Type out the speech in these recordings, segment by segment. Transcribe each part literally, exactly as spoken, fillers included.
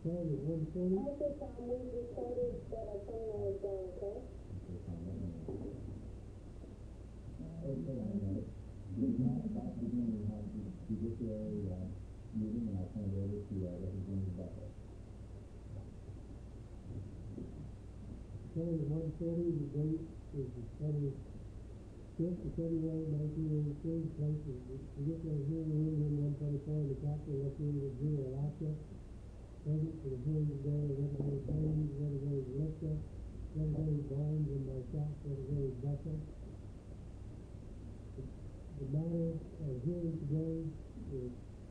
Charles at one forty. Okay, Tom, we recorded that our phone line is down, okay? Okay, Tom, let me know. Okay, I got it. It's not about beginning of the judiciary, uh, meeting, and I'll turn it over to, uh, Representative Butler. Charles at one forty, the date is the twenty-fifth of February, nineteen eighty-three, place is the judiciary hearing room, room one twenty-four, in the Capitol, located at zero Alaska. Present for the hearing today are Representative Haynes, Representative Lipka, Representative Barnes, and myself, Representative Butler. The matter of hearing today is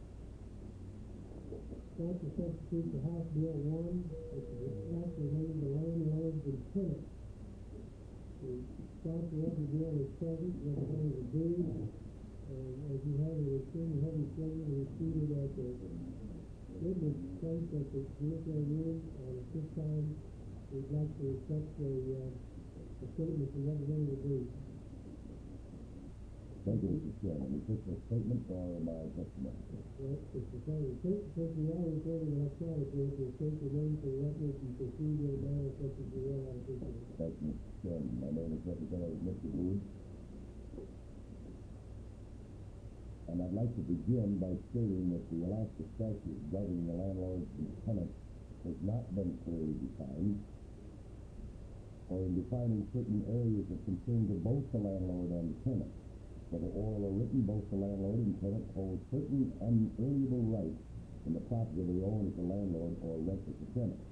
sponsor substitute for House Bill one, which is a act relating to landlords and tenants. The sponsor of the bill is present, Representative Booth, and as you have an extremely heavy schedule, we are seated at the witness place at the judiciary room, and at this time, we'd like to accept a, uh, a statement from Representative Booth. Thank you, Mister Chairman. Is this a statement or my testimony? Well, Mister Chairman, since, since we are recording electronically, if you state your name for the record and proceed in a manner such as you will, I appreciate it. Thank you, Mister Chairman. My name is Representative Mister Booth. And I'd like to begin by stating that the Alaska statute governing the landlords and tenants has not been clearly defined, or in defining certain areas of concern to both the landlord and the tenant. Whether oral or written, both the landlord and tenant hold certain unalienable rights in the property they own as a landlord or rent as a tenant.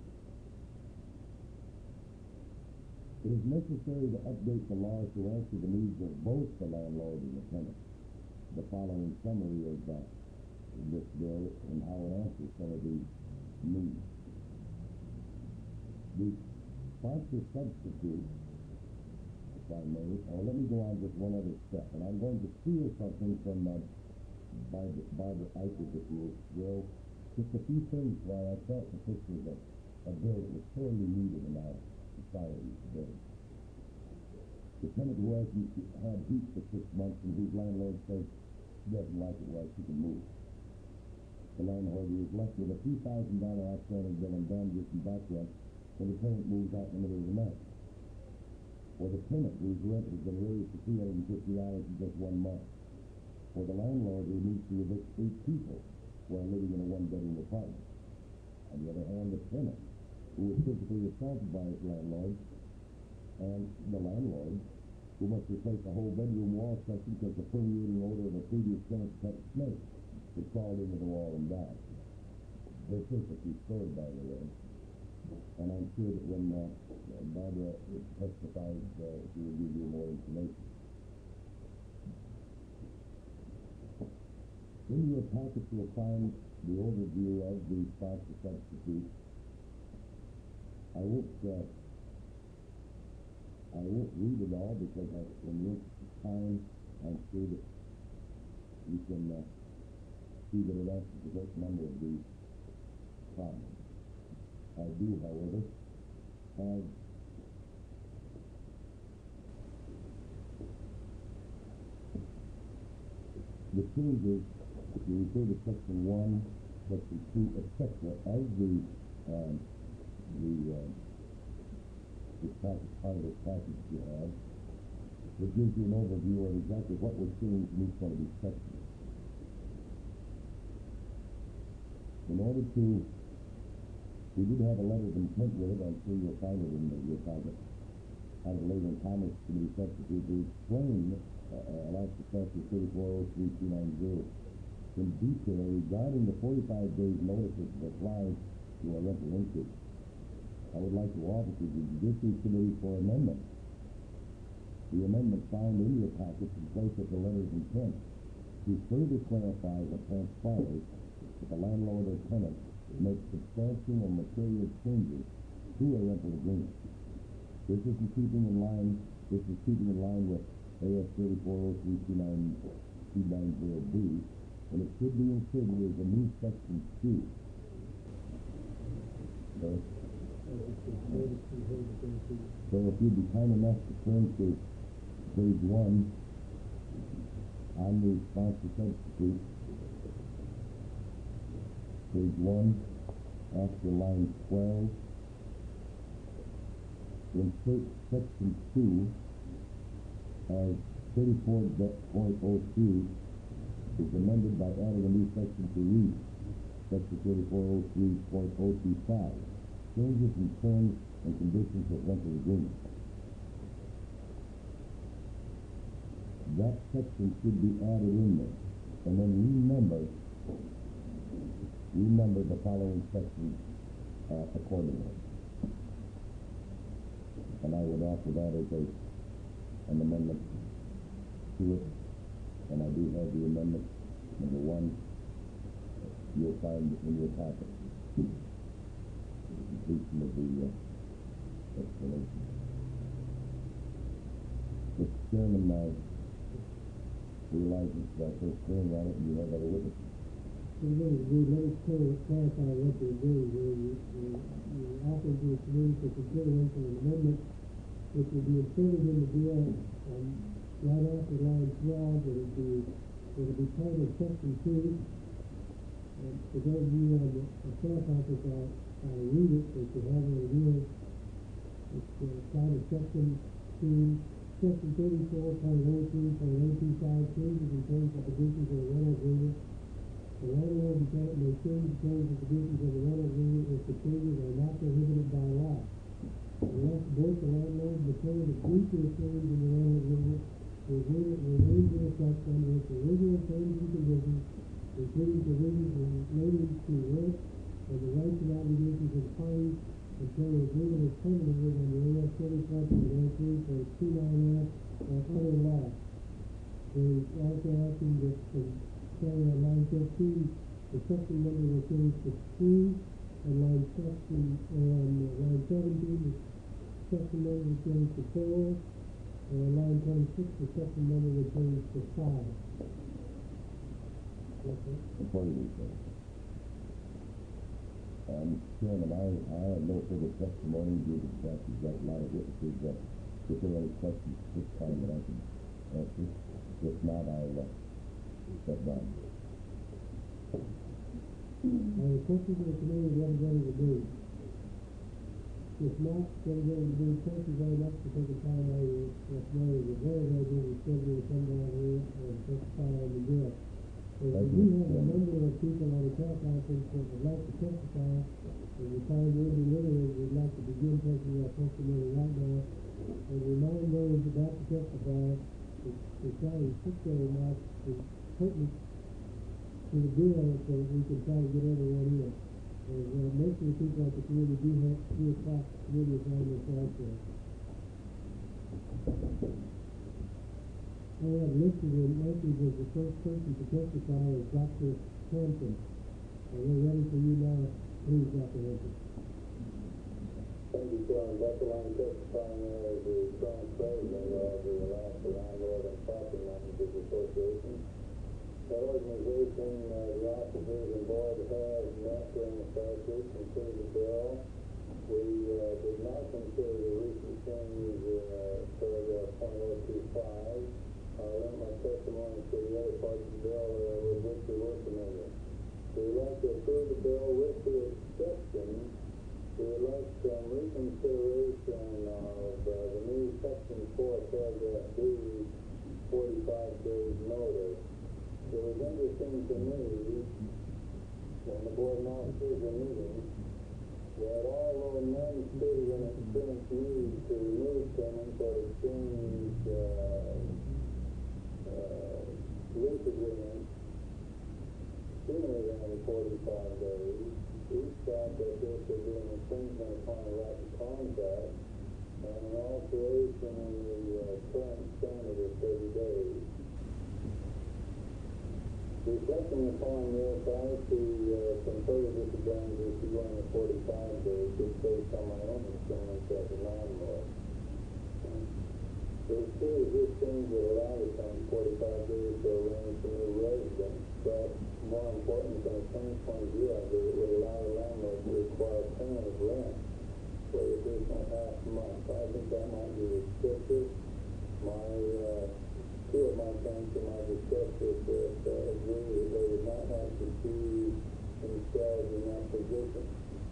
It is necessary to update the laws to answer the needs of both the landlord and the tenant. The following summary of uh, this bill and how it answers some of these needs. The sponsor substitute, if I may, or let me go on just one other step, and I'm going to steal something from uh, Barbara, Barbara Eichert, if you will, just a few things why I felt that this was a, a bill that was sorely needed in our society today. The tenant who hasn't had heat for six months and whose landlord says he doesn't like it, well, she can move. The landlord who is left with a few thousand dollar outstanding bill and damages and back rent when the tenant moves out in the middle of the night. Or the tenant whose rent has been raised to three hundred fifty dollars in just one month. Or the landlord who needs to evict eight people who are living in a one-bedroom apartment. On the other hand, the tenant who is physically assaulted by his landlord, and the landlord who must replace the whole bedroom wall section because the permeating odor of a previous tenant's pet snake had crawled into the wall and died. This is a true story, by the way. And I'm sure that when uh, Barbara testifies, uh, she will give you more information. In your packet, you'll find the overview of the sponsor substitute. I won't, uh, I won't read it all because I, in the interest of time, I'm sure that you can uh, see that it answers a great number of these problems. I do, however, have the changes, if you refer to section one, section two, et cetera, of the um, the uh, this package, part of this package you have, it gives you an overview of exactly what was changed in each one of these sections. In order to We did have a letter of intent with it. I'm sure you'll find it in the, your packet. Out of the Labor and Commerce Committee substitute to explain uh, Alaska Statute thirty-four oh three two nine zero in detail regarding the forty-five days notices that applies to a rental increase. I would like to offer to the Judiciary Committee for amendment. The amendment found in your packets in place of the letter of intent to further clarify what transpires if a landlord or tenant make substantial or material changes to a rental agreement. This is in keeping in line. This is keeping in line with A S thirty-four oh three two nine zero B, and it should be inserted as a new section two. So, so if you'd be kind enough to turn to page one on the sponsor substitute. Page one, after line twelve, insert section two as thirty-four point oh three is amended by adding a new section to read section thirty-four oh three point oh two five, changes in terms and conditions of rental agreement. That section should be added in there, and then remember, remember the following sections uh, accordingly. And I would offer that as a, an amendment to it, and I do have the amendment, number one, you'll find in your packet. The completion of the uh, explanation. Mister Chairman, I realize it's our first hearing on it, and you have other witnesses. We let us clarify what they're doing here. You're offering to the committee for consideration an amendment which will be inserted in the bill um, right after line twelve. It will be, it will be part of section two. Um, for those of you on the staff office, I'll, I'll read it, but you have it here. It's uh, part of section two, section thirty-four point oh three point oh two five, changes in terms and conditions of the rental agreement. The landlord may change the terms and conditions of the rental agreement if the changes are not prohibited by law. Unless both the landlord and the tenant agree to a change in the rental agreement, the agreement remains in effect under its original terms and conditions, including provisions relating to rent and the rights and obligations of the parties until the agreement is terminated under A S thirty-four point oh three point two nine F or other law. There is also asking that the carry on line fifteen, the section number will change to three, and line section, and uh, line seventeen, the section number will change to four, and on line twenty-six, the section number will change to five. Okay. Accordingly, sir. Uh, Mister Chairman, I, I have no further testimony due to the fact we've got a lot of witnesses that if there are any questions at this time that I can answer. If not, I'll uh, step down. Are there questions of the committee representing the board? If not, representing the board, thank you very much for taking time out of your testimony. It was very, very busy schedule to come down here and testify on the bill. And we do have a number of people on the tax conference that would like to testify, and the time will be limited. We'd like to begin taking our testimony right now, and remind those about to testify to, to try to put their remarks to pertinent to the bill so that we can try to get everyone in. And uh, most of the people at the committee do have three o'clock committee assignments also. I have listed in entries as the first person to testify is Doctor Hampton. And we're ready for you now. Please, Doctor Hampton. Thank you, Chairman. Doctor Lang testifying as the current president of the Alaska Landlord and Property Managers Association. That organization, uh, the officers and board have met during the process, considered the bill. We uh, did not consider the recent change in uh, paragraph point oh two five. I'll limit my testimony to the other parts of the bill uh, with which we were familiar. We would like to approve the bill with the exception. We would like some reconsideration of uh, the new section four, paragraph B, forty-five days notice. It was interesting to me when the board and officers were meeting that although none stated an express need to remove tenants or exchange uh, uh, lease agreements sooner than forty-five days, each thought that this would be an infringement upon the right to contract and an alteration in the uh, current standard of thirty days. Reflecting upon this, I see uh, some further disadvantages to going to forty-five days just based on my own experience as a landlord. It's true that this change would allow the tenant forty-five days to arrange a new residence, but more important from a tenant's point of view, I believe it would allow the landlord to require payment of rent for the additional half month. I think that might be restrictive. My uh, Two of my tenants whom I discussed this with uh, agree that they would not like to see themselves in that position.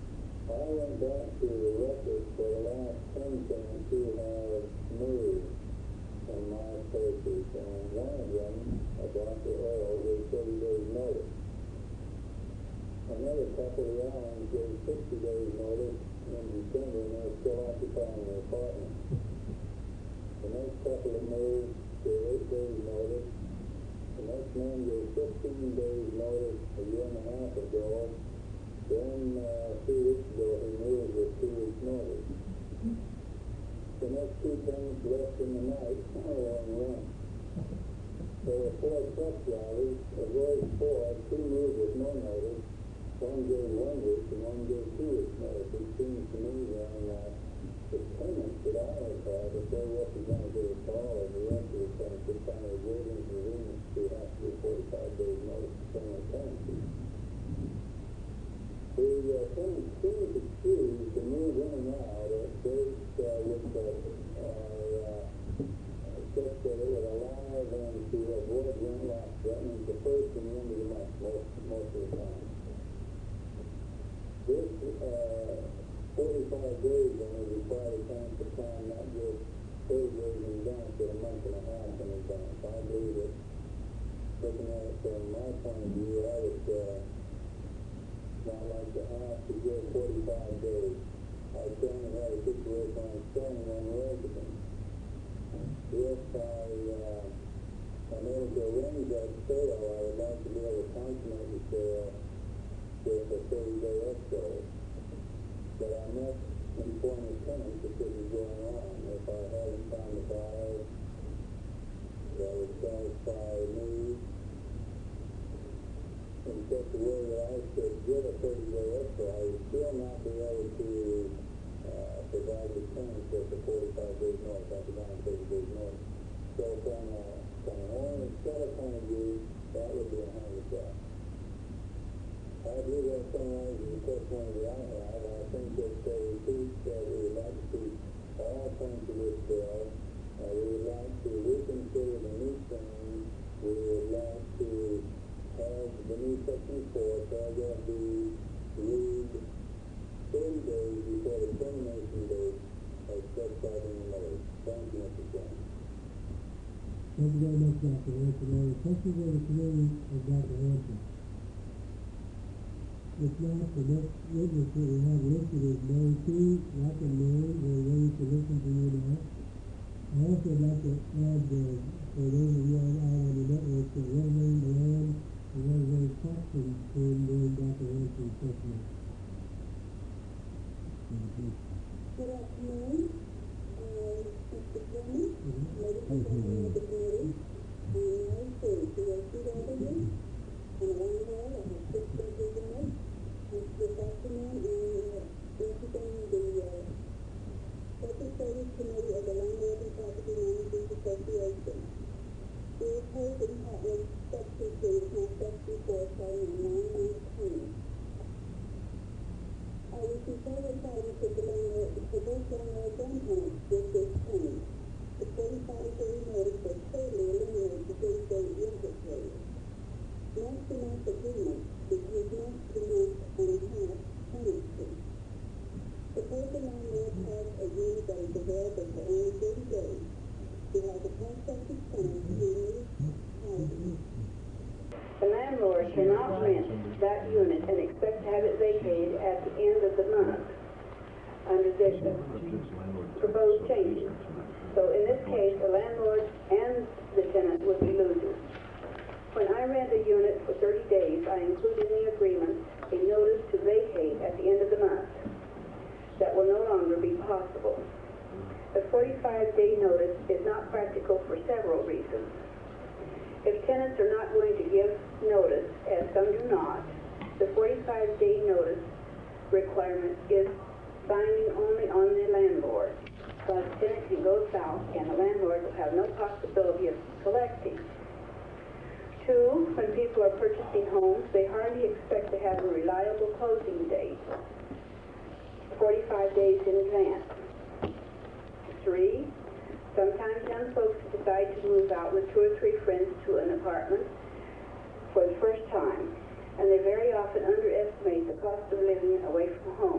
I went back to the records for the last ten tenants who have moved in my places, and one of them, a Doctor Earl, gave thirty days notice. Another couple, the Allens, gave sixty days notice in December, and they're still occupying their apartment. The next couple that moved gave eight days notice. The next man gave fifteen days notice a year and a half ago. Then, uh, two weeks ago, he moved with two weeks notice. The next two tenants left in the night on rent. There were four truck drivers. Of those four, two moved with no notice. One gave one week and one gave two weeks notice. It seems to me then that the tenants that I have had, if they're representative of all of the rest of the tenants, it's kind of a great inconvenience to have to give forty-five days notice to some of the tenancy. The uh, tenants seem to choose to move in and out at dates uh, which are uh, such that it would allow them to avoid rent loss. That means the first and the end of the month most, most of the time. This uh, forty-five days then would require the tenant to plan not just thirty days in advance, but a month and a half in advance. I believe that, looking at it from my point of view, I would uh, not like to have to give forty-five days. I currently have a situation where I'm selling one resident. If I uh, am able to arrange that sale, I would like to be able to consummate the sale with a thirty-day escrow. But I must inform the tenants that this is going on. If I haven't found a buyer that would satisfy me in such a way that I could give a thirty-day escrow, I would still not be able to uh, provide the tenants with a forty-five days notice after nine thirty days notice. So from a, from an owner seller point of view, that would be a handicap. I believe that summarizes the testimony that I have. I think that uh, repeats that we would like to see all points of this bill. Uh, we would like to reconsider the new thing. We would like to have the new section four, paragraph B, read thirty days before the termination date as specified in the notice. Thank you, Mister Chairman. Thank you very much, Doctor Hanson. Any questions of the committee of Doctor Hanson? If not, the next witness that we have listed is Mary Key. Welcome, Mary. We're ready to listen to you now. I also would like to add, uh, for those of you out on the network, that Reverend Milan and Reverend Paxton came during Doctor Hanson's testimony. Good afternoon, uh, Mister Chairman, ladies and gentlemen of the committee. I'm Mary Key, P O C W, and a landlord. I have six bedrooms in it. And this afternoon, I'm representing the uh, Legislative Committee of the Landlord and Property Managers Association. We oppose in Heartland Section two, not Section four, starting on nine nine twenty. I was concerned with guidance of the landlord, for both landlords and tenants with this change. The forty-five day notice will totally eliminate the thirty-day interest rate. Month-to-month agreement is month-to-month and half tenancy. Suppose the landlord has a unit that is available for only thirty days. He has a prospective tenant who needs housing. The landlord cannot rent that unit and expect to have it vacated at the end of the month under this proposed changes. So in this case, the landlord and the tenant would be losers. When I rent a unit for thirty days, I include in the agreement a notice to vacate at the end of the month. That will no longer be possible. The forty-five day notice is not practical for several reasons. If tenants are not going to give notice, as some do not, the forty-five day notice requirement is binding only on the landlord. So the tenant can go south and the landlord will have no possibility of collecting. Two, when people are purchasing homes, they hardly expect to have a reliable closing date, forty-five days in advance. Three, sometimes young folks decide to move out with two or three friends to an apartment for the first time, and they very often underestimate the cost of living away from home.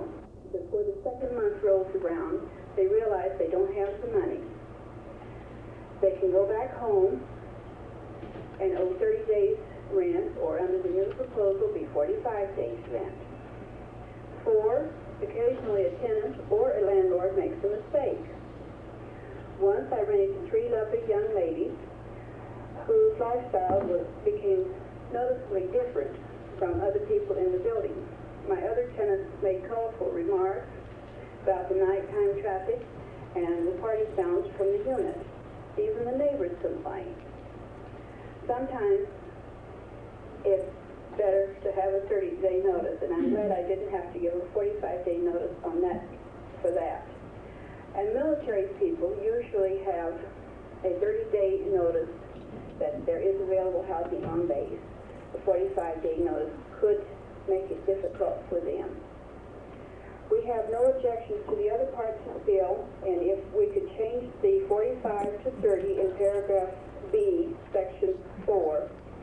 before the second month rolls around, they realize they don't have the money, they can go back home and owe thirty days rent, or under the new proposal, be forty-five days rent. Four, occasionally a tenant or a landlord makes a mistake. Once I ran into three lovely young ladies whose lifestyle was, became noticeably different from other people in the building. My other tenants made colorful remarks about the nighttime traffic and the party sounds from the unit. Even the neighbors complained. Sometimes it's better to have a thirty-day notice, and I'm glad I didn't have to give a forty-five day notice on that, for that. And military people usually have a thirty day notice that there is available housing on base. A forty-five day notice could make it difficult for them. We have no objections to the other parts of the bill, and if we could change the forty-five to thirty in paragraph B, section four,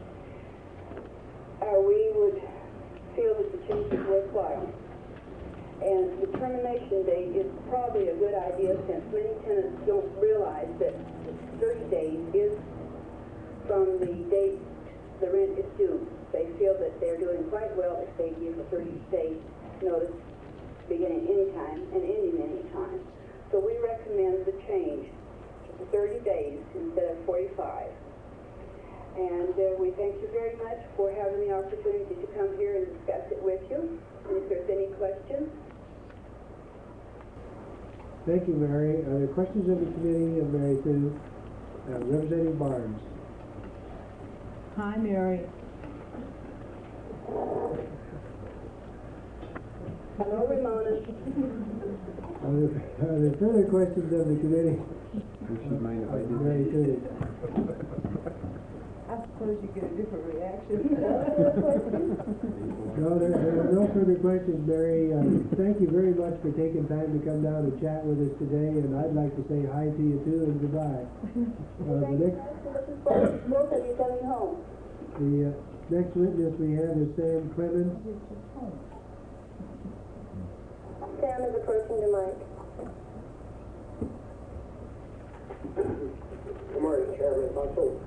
uh, we would feel that the change is worthwhile. And the termination date is probably a good idea, since many tenants don't realize that thirty days is from the date the rent is due. They feel that they're doing quite well if they give a thirty day notice beginning any time and ending any time. So we recommend the change to thirty days instead of forty-five. And uh, we thank you very much for having the opportunity to come here and discuss it with you. And if there's any questions. Thank you, Mary. Are there questions of the committee of Mary Sue? Uh, Representative Barnes. Hi, Mary. Hello, Ramona. Are there, are there further questions of the committee? Would you mind if I did Mary Sue. I suppose you get a different reaction. No, there, there are no further questions, Mary. Uh, thank you very much for taking time to come down and chat with us today, and I'd like to say hi to you too and goodbye. Uh, the next, Looking forward to both of you coming home. the uh, next witness we have is Sam Clemens. Sam is approaching the mic. Good morning, Chairman Russell.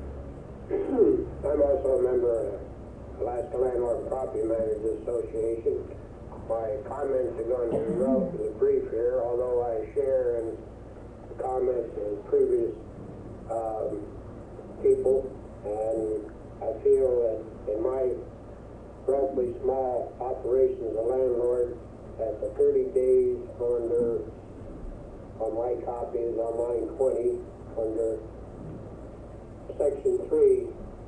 I'm also a member of the Alaska Landlord and Property Managers Association. My comments are going to be relatively brief here, although I share in the comments of previous um, people, and I feel that in my relatively small operation as a landlord, that the thirty days under, on my copy is on line twenty, under section three,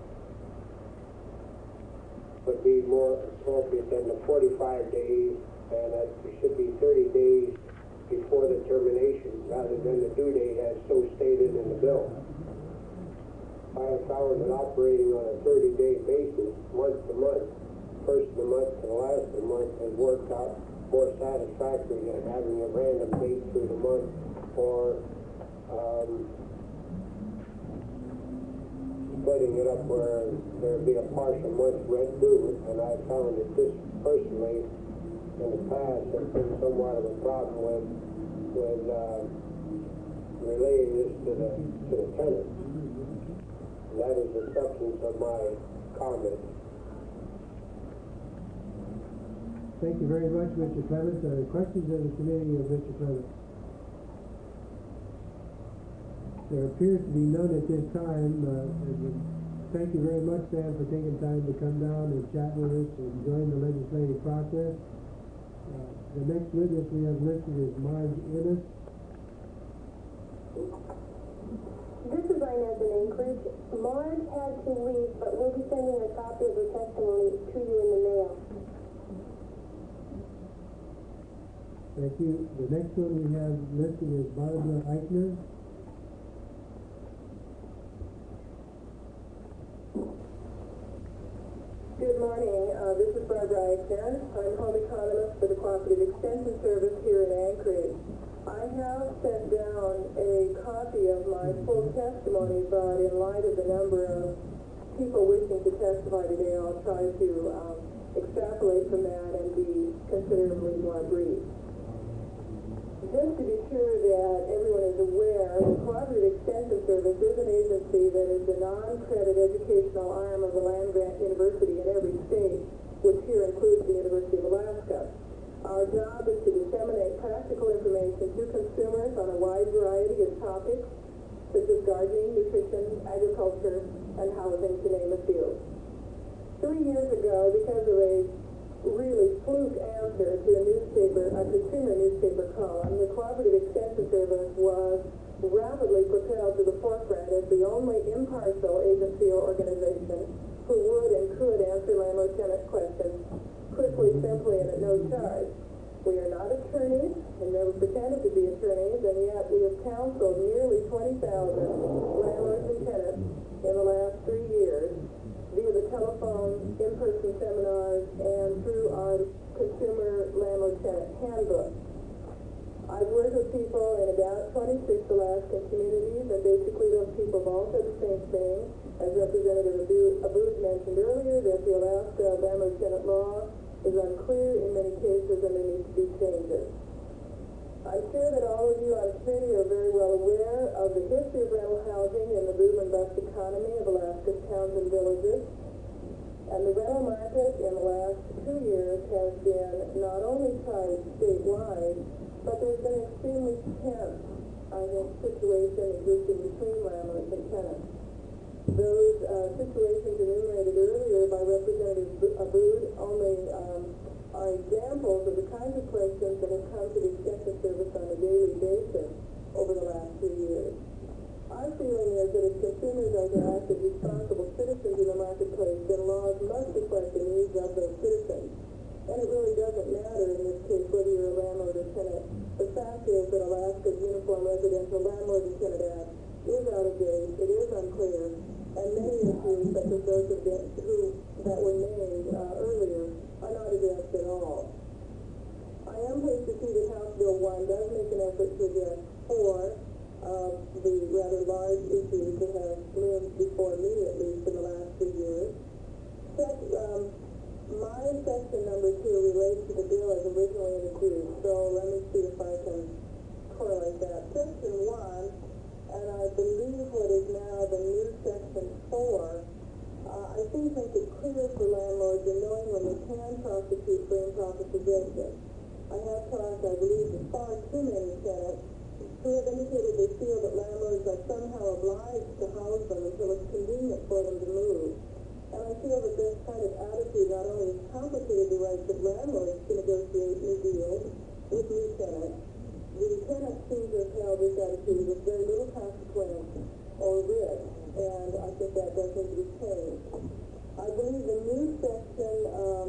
would be more appropriate than the forty-five days, and that it should be thirty days before the termination rather than the due date as so stated in the bill. I have found that operating on a thirty day basis, month to month, first of the month to the last of the month, has worked out more satisfactory than having a random date through the month, or um, splitting it up where there'd be a partial month rent due. And I found that this personally in the past has been somewhat of a problem with with uh, relaying this to the to the tenant. That is the substance of my comment. Thank you very much, Mister Clemens. Are there questions of the committee of Mister Clemens? There appears to be none at this time. Uh, thank you very much, Sam, for taking time to come down and chat with us and join the legislative process. Uh, the next witness we have listed is Marge Ennis. This is Inez in Anchorage. Marge had to leave, but we'll be sending a copy of her testimony to you in the mail. Thank you. The next one we have listed is Barbara Eichner. Good morning. Uh, this is Barbara Eichner. I'm home economist for the Cooperative Extension Service here in Anchorage. I have sent down a copy of my full testimony, but in light of the number of people wishing to testify today, I'll try to um, extrapolate from that and be considerably more brief. just to be sure that everyone is aware, the Cooperative Extension Service is an agency that is the non-credit educational arm of the land-grant university in every state, which here includes the University of Alaska. Our job is to disseminate practical information to consumers on a wide variety of topics, such as gardening, nutrition, agriculture, and housing, to name a few. Three years ago, because of a really fluke answer to a newspaper, a consumer newspaper column, the Cooperative Extension Service was rapidly propelled to the forefront as the only impartial agency or organization who would and could answer landlord-tenant questions quickly, simply, and at no charge. We are not attorneys and never pretended to be attorneys, and yet we have counseled nearly twenty thousand landlords and tenants in the last three years via the telephone, in-person seminars, and through our consumer landlord-tenant handbook. I've worked with people in about twenty-six Alaskan communities, and basically those people have all said the same thing, as Representative Abood mentioned earlier, that the Alaska landlord-tenant law is unclear in many cases and there needs to be changes. I'm sure that all of you on the committee are very well aware of the history of rental housing in the boom and bust economy of Alaska's towns and villages. And the rental market in the last two years has been not only tight statewide, but there's been an extremely tense, I think, situation existing between landlords and tenants. Those uh, situations enumerated earlier by Representative Abood only um, are examples of the kinds of questions that have come to the Extension Service on a daily basis over the last few years. Our feeling is that as consumers are to act as responsible citizens in the marketplace, then laws must reflect the needs of those citizens. And it really doesn't matter in this case whether you're a landlord or tenant. The fact is that Alaska's Uniform Residential Landlord and Tenant Act is out of date, it is unclear, and many issues such as those of the, who, that were named uh, earlier are not addressed at all. I am pleased to see that House Bill one does make an effort to address four of the rather large issues that have loomed before me, at least in the last few years. Sec, um, my section number two relates to the bill as originally introduced, so let me see if I can correlate that. Section one, and I believe what is now the new section four, uh, I think makes it clear for landlords in knowing when they can prosecute for improper possession. I have talked, I believe, to far too many tenants who have indicated they feel that landlords are somehow obliged to house them until it's convenient for them to move. And I feel that this kind of attitude not only has complicated the rights of landlords to negotiate new deals with new tenants, the tenants seem to have held this attitude with very little consequence or risk, and I think that does need to be changed. I believe the new section, um,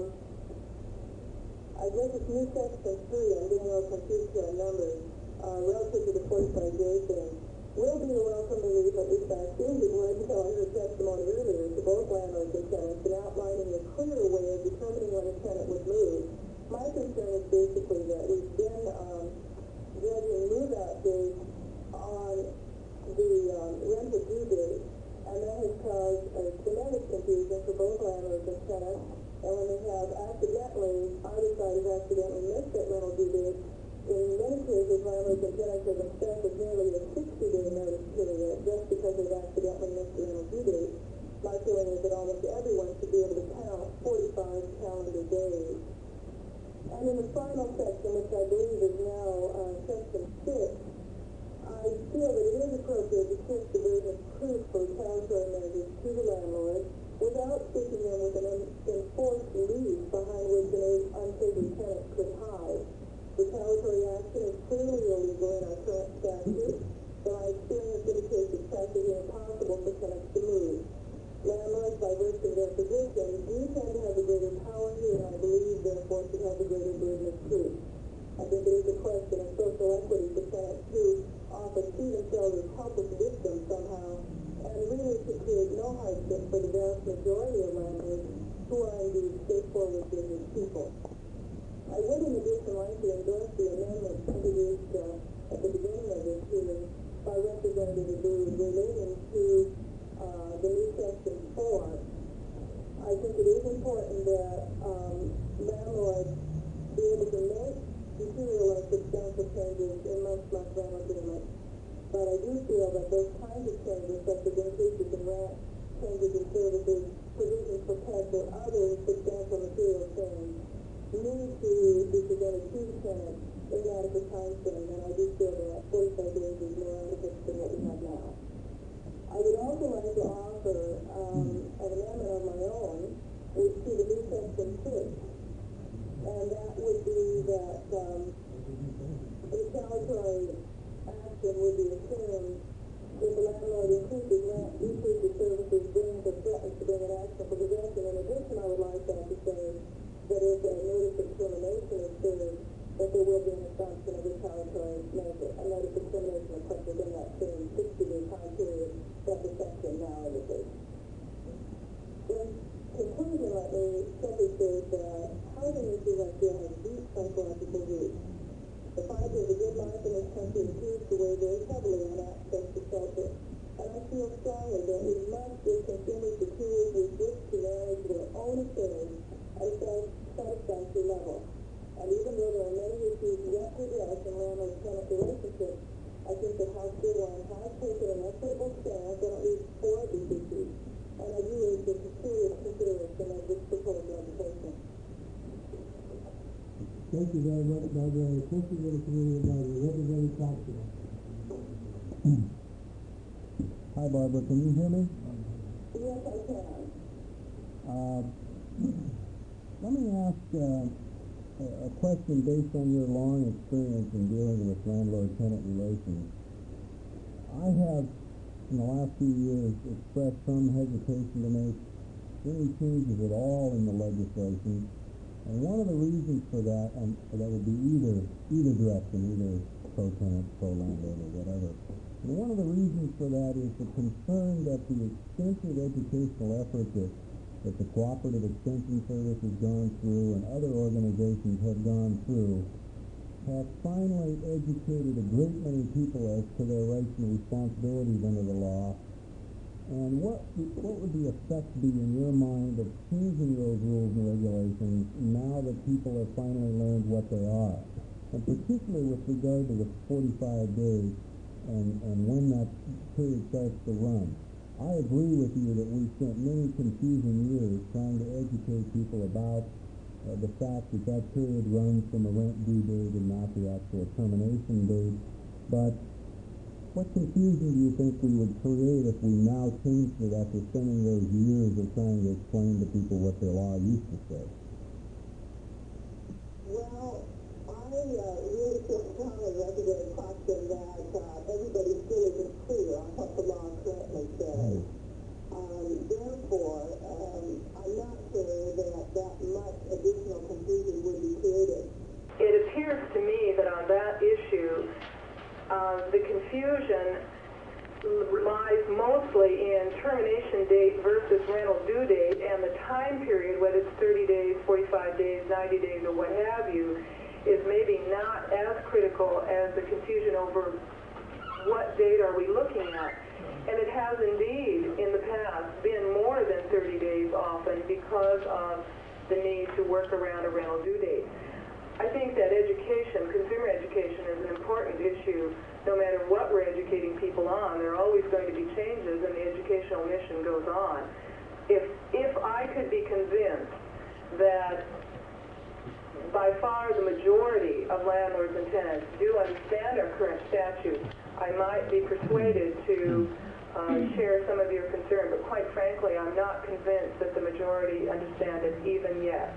I guess it's new section three, I'm getting a little confused here on numbers, uh, relative to the forty-five day thing, will be a welcome relief, at least I assumed it would, until I heard testimony earlier to both landlords and tenants in outlining a clearer way of determining when a tenant would move. My concern is basically that we've been um, judging move-out dates on the um, rental due date, and that has caused a tremendous confusion for both landlords and tenants. And when they have accidentally, either side has accidentally missed that rental due date, in many cases, landlords and tenants have been stuck with nearly a sixty day notice period just because they've accidentally missed the rental due date. My feeling is that almost everyone should be able to count forty-five calendar days. And in the final section, which I believe is now uh, section six, I feel that it is appropriate to shift the burden of proof for retaliatory measures to the landlord without sticking them with an enforced lease behind which an unfavored tenant could hide. Retaliatory action is clearly illegal in our current statute, but my experience indicates it's practically impossible for tenants to move. Landlords, by virtue of their position, do tend to have the greater power here, and I believe, therefore, should have the greater burden of proof. I think it is a question of social equity for tenants who often see themselves as helpless victims somehow, and really should create no hardship for the vast majority of landlords who are indeed straightforward business people. I would, in addition, like to endorse the amendment introduced uh, at the beginning of this hearing by Representative Abood relating to uh, the new section four. I think it is important that um, landlords be able to make material or substantial changes in month-to-month rental agreements. But I do feel that those kinds of changes, such as increases in rent, changes in services, provisions for pets, or other substantial material change, need to be presented to the tenant in an adequate time frame, and I do feel that forty-five days is more adequate than what we have now. I would also like to offer um, an amendment of my own, which to the new section six, and that would be that um, retaliatory action would be assumed if the landlord increases rent, decreases services, brings or threatens to bring an action for possession. In addition, I would like that to say that if a notice of termination is served, that there will be an assumption of retaliatory measure. A notice of termination is put within that same sixty-day time period that the section now indicates. In conclusion, let me simply state that housing issues I feel have deep psychological roots. The fact is, a good life in this country appears to weigh very heavily on access to shelter. And I feel strongly that we must give consumers the tools with which to manage their own affairs at a satisfactory level. And even though there are many issues yet to address in landlord-tenant relationships, I think that House Bill one has taken an equitable stance on at least four of these issues. And I do urge the serious consideration of this proposed legislation. Thank you very much, Barbara. Thank you for the community advisor. Representative Coxon. Hi, Barbara. Can you hear me? Yes, I can. Uh, let me ask uh, a question based on your long experience in dealing with landlord-tenant relations. I have, in the last few years, expressed some hesitation to make any changes at all in the legislation. And one of the reasons for that, and that would be either either direction, either pro-tenant, pro-landlord, or whatever. And one of the reasons for that is the concern that the extensive educational effort that, that the Cooperative Extension Service has gone through and other organizations have gone through have finally educated a great many people as to their rights and responsibilities under the law. And what what would the effect be in your mind of changing those rules and regulations now that people have finally learned what they are? And particularly with regard to the forty-five days and, and when that period starts to run. I agree with you that we spent many confusing years trying to educate people about uh, the fact that that period runs from a rent due date and not the actual termination date. But what confusion do you think we would create if we now changed it after spending those years of trying to explain to people what the law used to say? Well, I uh, really feel strongly, Representative Coxon, that uh, everybody still isn't clear on what the law currently says. Um, therefore, um, I'm not sure that that much additional confusion would be created. It appears to me that on that issue, Uh, the confusion lies mostly in termination date versus rental due date, and the time period, whether it's thirty days, forty-five days, ninety days, or what have you, is maybe not as critical as the confusion over what date are we looking at. And it has indeed, in the past, been more than thirty days often because of the need to work around a rental due date. I think that education, consumer education, is an important issue. No matter what we're educating people on, there are always going to be changes, and the educational mission goes on. If if I could be convinced that by far the majority of landlords and tenants do understand our current statute, I might be persuaded to uh, share some of your concern. But quite frankly, I'm not convinced that the majority understand it even yet.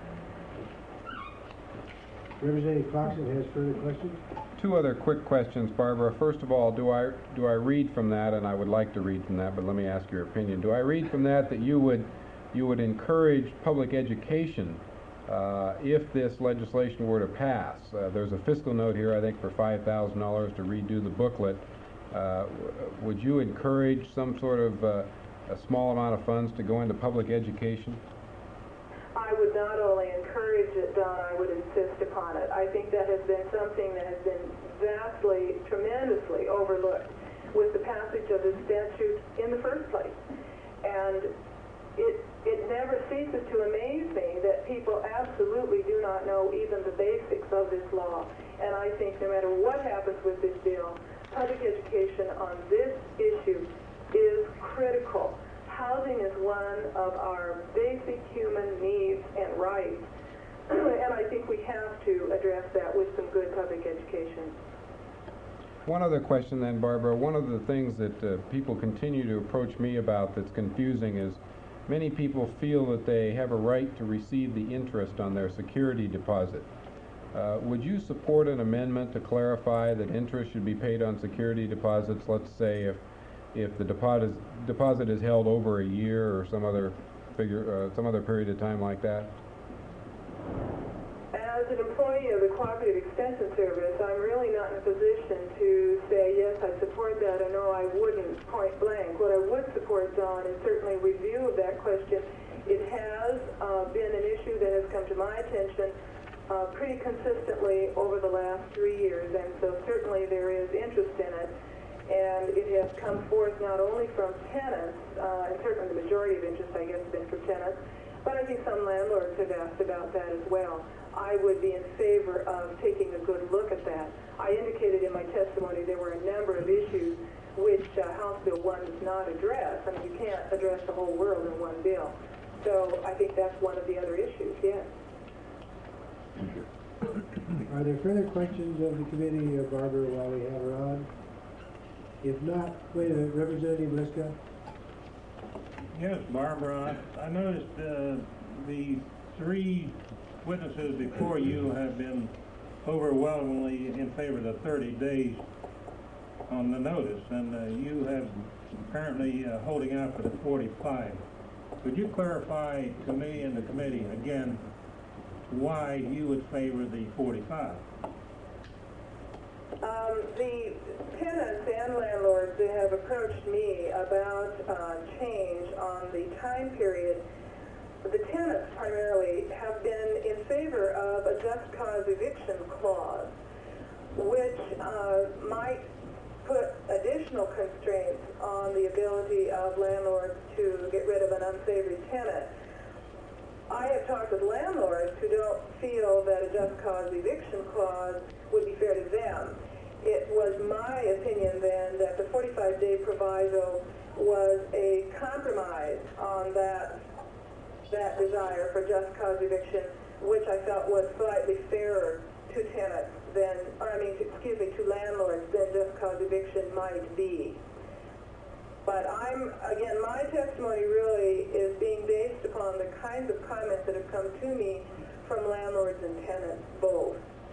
Representative Coxon has further questions? Two other quick questions, Barbara. First of all, do I do I read from that, and I would like to read from that, but let me ask your opinion. Do I read from that that you would you would encourage public education uh, if this legislation were to pass? Uh, there's a fiscal note here, I think, for five thousand dollars to redo the booklet. Uh, would you encourage some sort of uh, a small amount of funds to go into public education? I would not only encourage it, Don, I would insist upon it. I think that has been something that has been vastly, tremendously overlooked with the passage of the statute in the first place. And it it never ceases to amaze me that people absolutely do not know even the basics of this law. And I think no matter what happens with this bill, public education on this issue is critical. Housing is one of our basic human needs and rights, and I think we have to address that with some good public education. One other question then, Barbara. One of the things that uh, people continue to approach me about that's confusing is many people feel that they have a right to receive the interest on their security deposit. Uh, would you support an amendment to clarify that interest should be paid on security deposits, let's say if if the deposit deposit is held over a year or some other figure, uh, some other period of time like that? As an employee of the Cooperative Extension Service, I'm really not in a position to say, yes, I support that, or no, I wouldn't, point blank. What I would support, Don, is certainly review of that question. It has uh, been an issue that has come to my attention uh, pretty consistently over the last three years, and so certainly there is interest in it. And it has come forth not only from tenants, uh, and certainly the majority of interest, I guess, has been from tenants, but I think some landlords have asked about that as well. I would be in favor of taking a good look at that. I indicated in my testimony there were a number of issues which uh, House Bill one does not address. I mean, you can't address the whole world in one bill. So I think that's one of the other issues, yes. Are there further questions of the committee, uh, Barbara, while we have her on? If not, wait a minute, Representative Liska. Yes, Barbara, I, I noticed uh, the three witnesses before you have been overwhelmingly in favor of the thirty days on the notice, and uh, you have apparently uh, holding out for the forty-five. Could you clarify to me and the committee again why you would favor the forty-five? Um, the tenants and landlords that have approached me about uh, change on the time period, the tenants primarily have been in favor of a just cause eviction clause, which uh, might put additional constraints on the ability of landlords to get rid of an unsavory tenant. I have talked with landlords who don't feel that a just cause eviction clause would be fair to them. It was my opinion then that the forty-five day proviso was a compromise on that that desire for just cause eviction, which I felt was slightly fairer to tenants than, or I mean, to, excuse me, to landlords than just cause eviction might be. But I'm, again, my testimony really is being based upon the kinds of comments that have come to me from landlords and tenants both.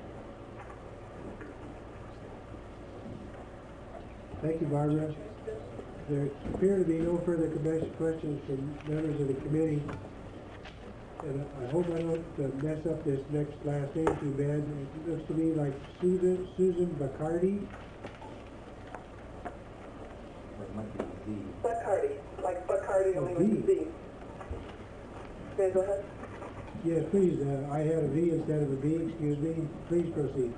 Thank you, Barbara. There appear to be no further questions from members of the committee. And I hope I don't uh, mess up this next last name too bad. It looks to me like Susan, Susan Bacardi. Bacardi, like Bacardi only with a Z. Okay, go ahead. Yes, please. Uh, I had a V instead of a B. Excuse me. Please proceed.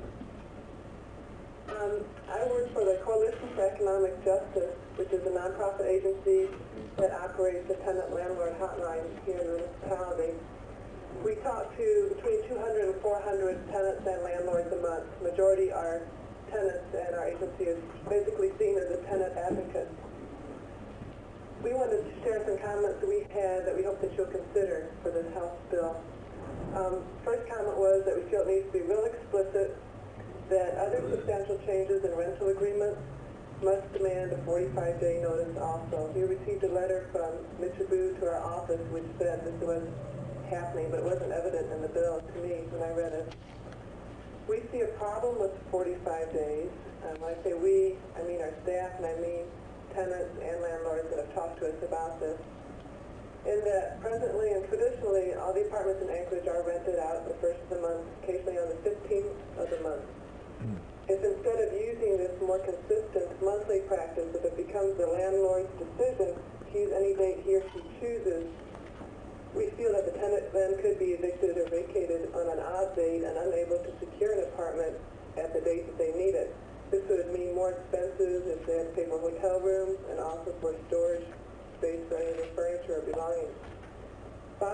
Um, I work for the Coalition for Economic Justice, which is a nonprofit agency that operates the tenant-landlord hotline here in the municipality. We talk to between two hundred and four hundred tenants and landlords a month. The majority are tenants, and our agency is basically seen as a tenant advocate. We wanted to share some comments that we had that we hope that you'll consider for this House bill. Um, first comment was that we feel it needs to be real explicit that other substantial changes in rental agreements must demand a forty-five day notice also. We received a letter from Mitsubu to our office which said this was happening, but it wasn't evident in the bill to me when I read it. We see a problem with forty-five days. Um, when I say we, I mean our staff, and I mean tenants and landlords that have talked to us about this. In that presently and traditionally, all the apartments in Anchorage are rented out the first of the month, occasionally on the fifteenth of the month. If instead of using this more consistent monthly practice, if it becomes the landlord's decision to use any date he or she chooses, we feel that the tenant then could be evicted or vacated on an odd date and unable to secure an apartment at the date that they need it. This would mean more expenses if they had to pay for hotel rooms and also for storage space for any of their furniture or belongings. By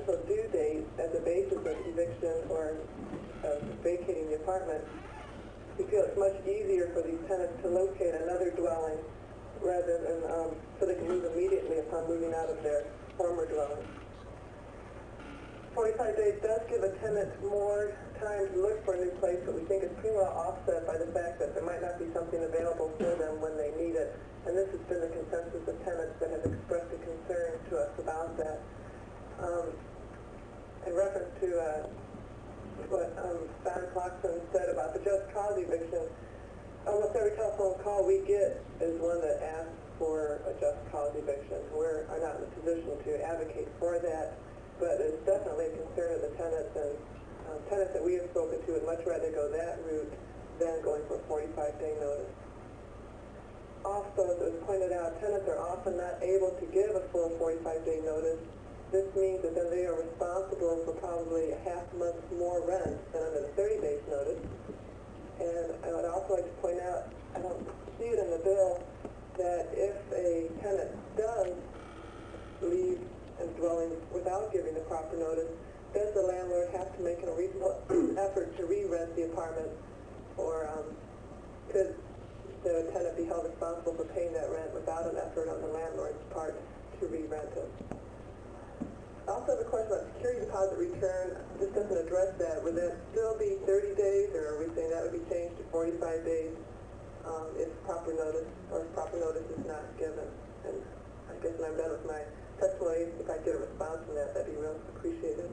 potential due date as a basis of eviction or of vacating the apartment, we feel it's much easier for these tenants to locate another dwelling rather than, um, so they can move immediately upon moving out of their former dwelling. forty-five days does give a tenant more time to look for a new place, but we think it's pretty well offset by the fact that there might not be something available for them when they need it. And this has been the consensus of tenants that have expressed a concern to us about that. Um, in reference to uh, what um, Don Clarkson said about the just cause eviction, almost every telephone call we get is one that asks for a just cause eviction. We are not in a position to advocate for that, but it's definitely a concern of the tenants, and um, tenants that we have spoken to would much rather go that route than going for a forty-five day notice. Also, as it was pointed out, tenants are often not able to give a full forty-five day notice. This means that then they are responsible for probably a half month more rent than under the thirty days notice. And I would also like to point out, I don't see it in the bill, that if a tenant does leave a dwelling without giving the proper notice, does the landlord have to make a reasonable effort to re-rent the apartment, or um, could the tenant be held responsible for paying that rent without an effort on the landlord's part to re-rent it? I also have a question about security deposit return. This doesn't address that. Would that still be thirty days, or are we saying that would be changed to forty-five days um, if proper notice or if proper notice is not given? And I guess when I'm done with my testimony, if I get a response from that, that'd be real appreciated.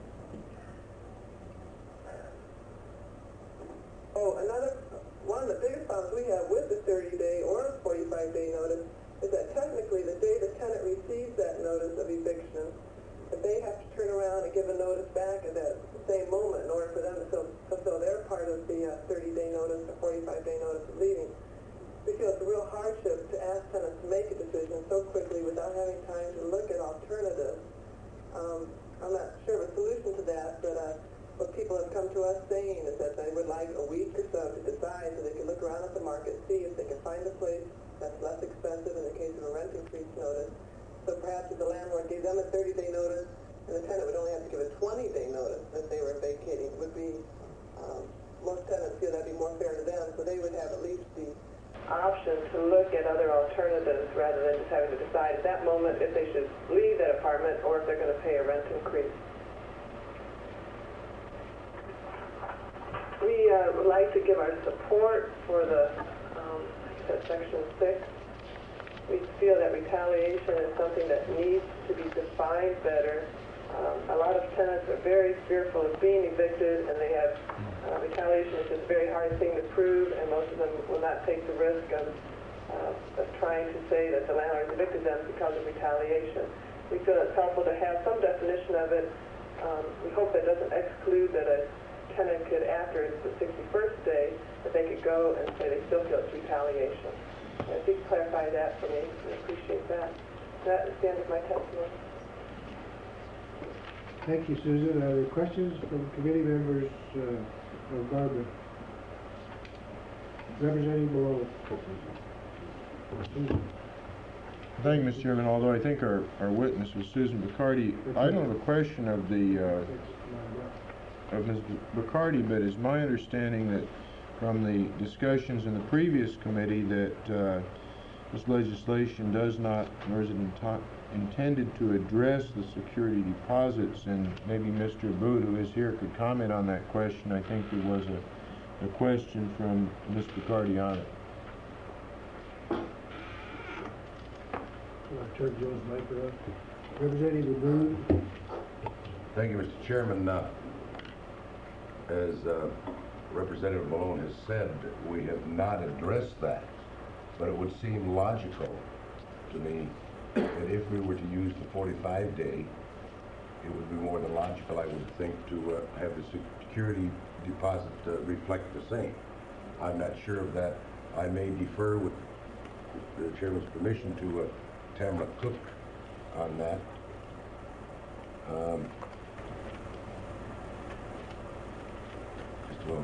Oh, another, one of the biggest problems we have with the thirty day or forty-five day notice is that technically the day the tenant receives that notice of eviction, that they have to turn around and give a notice back at that same moment in order for them to fulfill their part of the uh, thirty day notice or forty-five day notice of leaving. We feel it's a real hardship to ask tenants to make a decision so quickly without having time to look at alternatives. Um, I'm not sure of a solution to that, but uh, what people have come to us saying is that they would like a week or so to decide so they can look around at the market, see if they can find a place that's less expensive in the case of a rent increase notice. So perhaps if the landlord gave them a thirty day notice and the tenant would only have to give a twenty day notice that they were vacating, would be, um, most tenants feel that'd be more fair to them, so they would have at least the option to look at other alternatives rather than just having to decide at that moment if they should leave that apartment or if they're going to pay a rent increase. We uh, would like to give our support for the um, section six. We feel that retaliation is something that needs to be defined better. Um, a lot of tenants are very fearful of being evicted, and they have uh, retaliation is just a very hard thing to prove, and most of them will not take the risk of, uh, of trying to say that the landlord evicted them because of retaliation. We feel it's helpful to have some definition of it. Um, we hope that doesn't exclude that a tenant could, after the sixty-first day, that they could go and say they still feel it's retaliation. And if you could clarify that for me, I appreciate that. That is the end of my testimony. Thank you, Susan. Are there questions from committee members uh, of Barbara? Representative Malone. Susan. Thank you, Mister Chairman. Although I think our, our witness was Susan Bacardi, I don't have a question of the uh, of Miz Bacardi, but it's my understanding that from the discussions in the previous committee that uh, this legislation does not, nor is it enti intended to address the security deposits, and maybe Mister Boot, who is here, could comment on that question. I think there was a, a question from Miz Bacardi on it. Turn Jones mic around. Representative Boone. Thank you, Mister Chairman. Uh, as uh, Representative Malone has said, we have not addressed that, but it would seem logical to me that if we were to use the forty-five day, it would be more than logical, I would think, to uh, have the security deposit uh, reflect the same. I'm not sure of that. I may defer with the Chairman's permission to uh, Tamara Cook on that. Um, just a moment.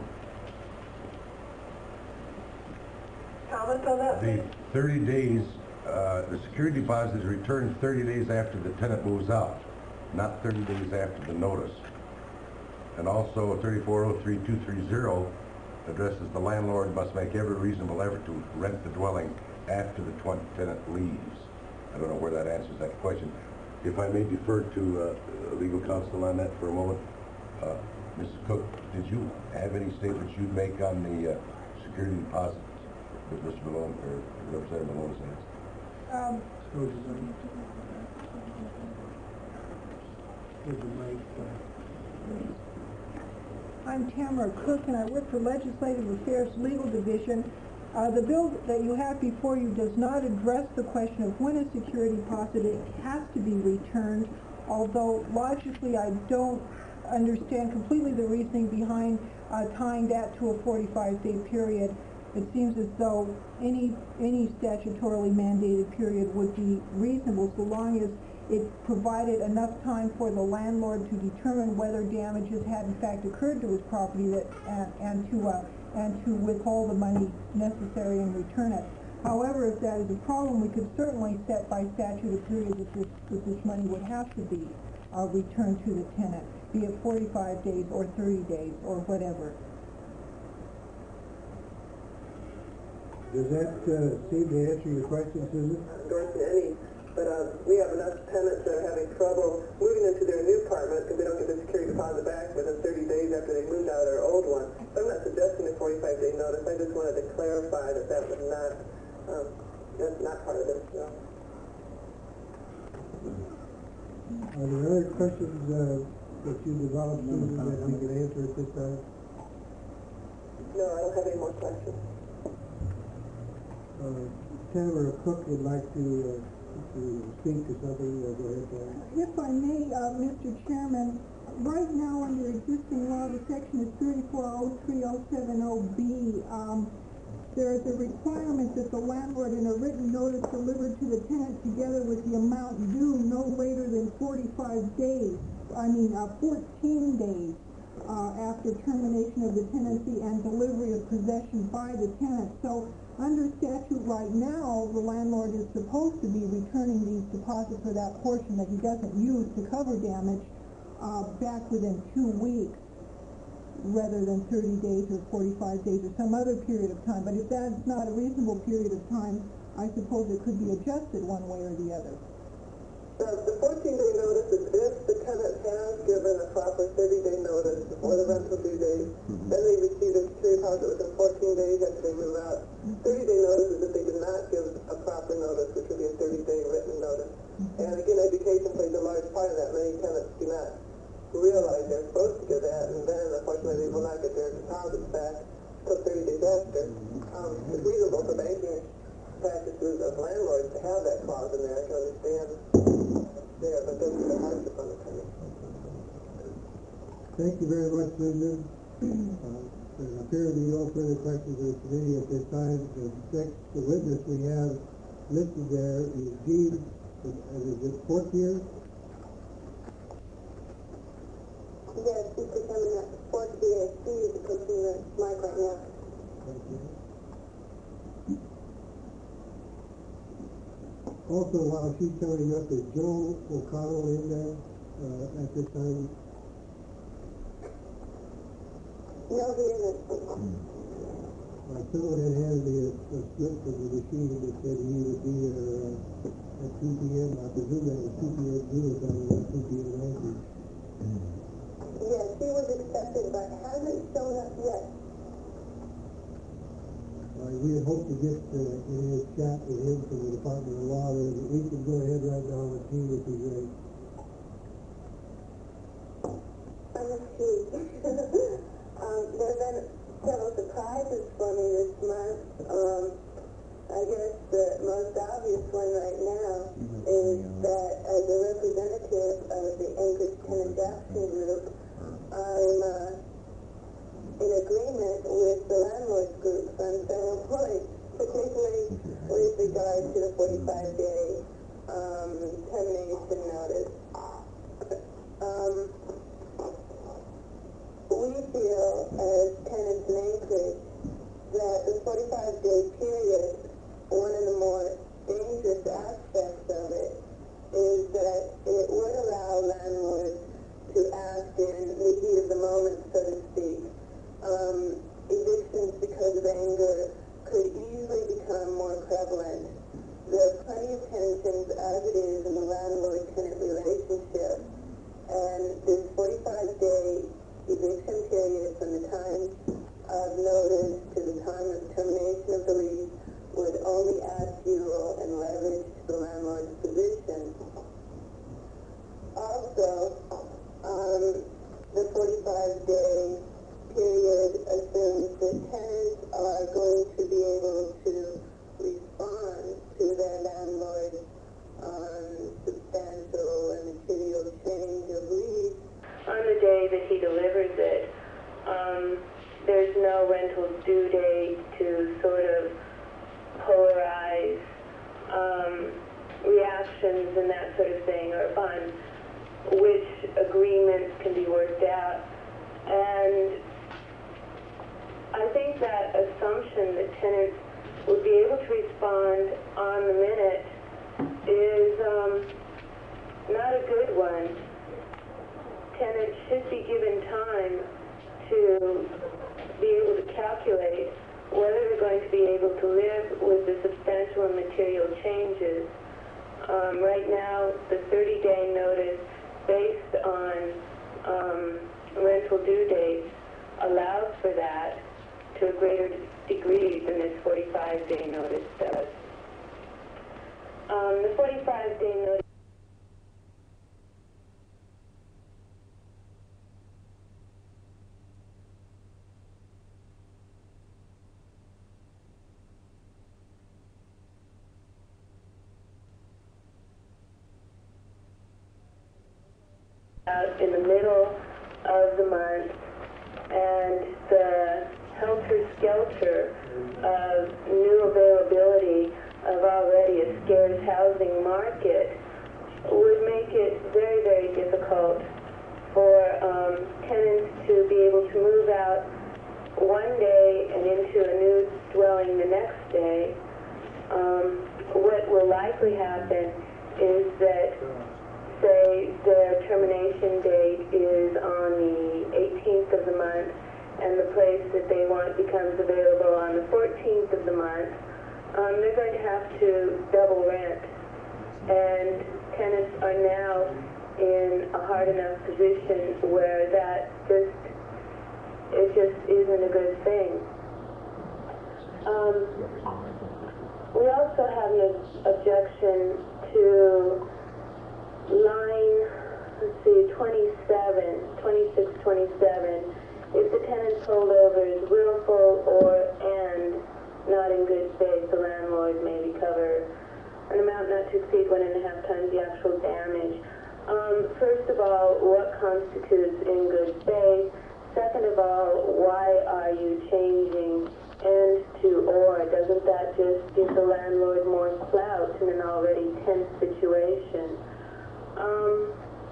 Comment on that, The please? thirty days, uh, the security deposit is returned thirty days after the tenant moves out. not thirty days after the notice. And also thirty-four oh three two three zero addresses the landlord must make every reasonable effort to rent the dwelling after the tenant leaves. I don't know where that answers that question. If I may defer to uh, legal counsel on that for a moment. Uh, Missus Cook, did you have any statements you'd make on the uh, security deposit that Mister Malone, or Representative Malone has asked? Um, Here's the mic, uh, I'm Tamara Cook, and I work for Legislative Affairs Legal Division. Uh, the bill that you have before you does not address the question of when a security deposit has to be returned, although logically I don't understand completely the reasoning behind uh, tying that to a forty-five day period. It seems as though any any statutorily mandated period would be reasonable so long as it provided enough time for the landlord to determine whether damages had in fact occurred to his property that, and, and to uh, and to withhold the money necessary and return it. However, if that is a problem, we could certainly set by statute a period that this, that this money would have to be uh, returned to the tenant, be it forty-five days or thirty days or whatever. does that uh, seem to answer your question, Susan? Endorsing any, but um, we have enough tenants that are having trouble moving into their new apartment because they don't get their security deposit back within thirty days after they moved out of their old one. So I'm not suggesting a forty-five day notice. I just wanted to clarify that that was not, um, that's not part of this. No. Are there other questions uh, that you developed, Susan, that we can answer at this time? No, I don't have any more questions. Uh, Tamara Cook would like to, uh, to speak to something. Uh, go ahead, Tamara. If I may, uh, Mister Chairman, right now under existing law, the section is thirty-four oh three oh seven oh B. Um, there is a requirement that the landlord in a written notice delivered to the tenant together with the amount due no later than forty-five days, I mean uh, fourteen days uh, after termination of the tenancy and delivery of possession by the tenant. So under statute right now, the landlord is supposed to be returning these deposits for that portion that he doesn't use to cover damage uh, back within two weeks rather than thirty days or forty-five days or some other period of time. But if that's not a reasonable period of time, I suppose it could be adjusted one way or the other. The, the fourteen day notice is if the tenant has given a proper thirty day notice before the rental due date, mm-hmm. then they receive their security deposit within fourteen days after they move out. Mm-hmm. thirty day notice is if they did not give a proper notice, which would be a thirty day written notice. Mm-hmm. And again, education plays a large part of that. Many tenants do not realize they're supposed to give that, and then unfortunately they will not get their deposits back until thirty days after. Um, it's reasonable for banking practices of landlords to have that clause in there. I can understand there, but doesn't put a hardship on the tenant. Thank you very much, Susan. uh, there appear to be no further questions of the committee at this time. The next the witness we have listed there is Dean, is it Fortier? Yes, Mister Chairman, that's Fortier. He is pushing the mic right now. Thank you. Also, while she's coming up, is Joe O'Connell in there uh, at this time? No, he isn't. Uh, someone had handed me a, a slip from the machine that said he would be there uh, at two p m I presume that was two p m Zero time, not two p m Yankee. Yes, he was accepted, but hasn't shown up yet. Uh, we had hoped to get uh, in his chat with him from the Department of Law there, but we can go ahead right now with Gene if he's ready. I'm a Steve. um, there have been several surprises for me this month. Um, I guess the most obvious one right now is that as a representative of the Anchorage Tenant Drafting Group, I'm uh, in agreement with the landlord groups on several points, particularly with regard to the forty-five day um, termination notice. Um, we feel as tenants in Anchorage that the forty-five day period, one of the more dangerous aspects of it is that it would allow landlords he delivers it. Um, there's no rental due date to sort of polarize um, reactions and that sort of thing, or on which agreements can be worked out. And I think that assumption that tenants would be able to respond on the minute is um, not a good one. Tenants should be given time to be able to calculate whether they're going to be able to live with the substantial and material changes. Um, right now, the thirty-day notice based on um, rental due dates allows for that to a greater degree than this forty-five day notice does. Um, the forty-five day notice out in the middle of the month, and the helter-skelter of new availability of already a scarce housing market would make it very, very difficult for um, tenants to be able to move out one day and into a new dwelling the next day. Um, what will likely happen is that, say, their termination date is on the eighteenth of the month, and the place that they want becomes available on the fourteenth of the month, um, they're going to have to double rent. And tenants are now in a hard enough position where that just, it just isn't a good thing. Um, we also have an objection to line, let's see, twenty-seven, twenty-six, twenty-seven. If the tenant's holdover is willful or and not in good faith, the landlord may recover an amount not to exceed one and a half times the actual damage. Um, first of all, what constitutes in good faith? Second of all, why are you changing and to or? Doesn't that just give the landlord more clout in an already tense situation? Um,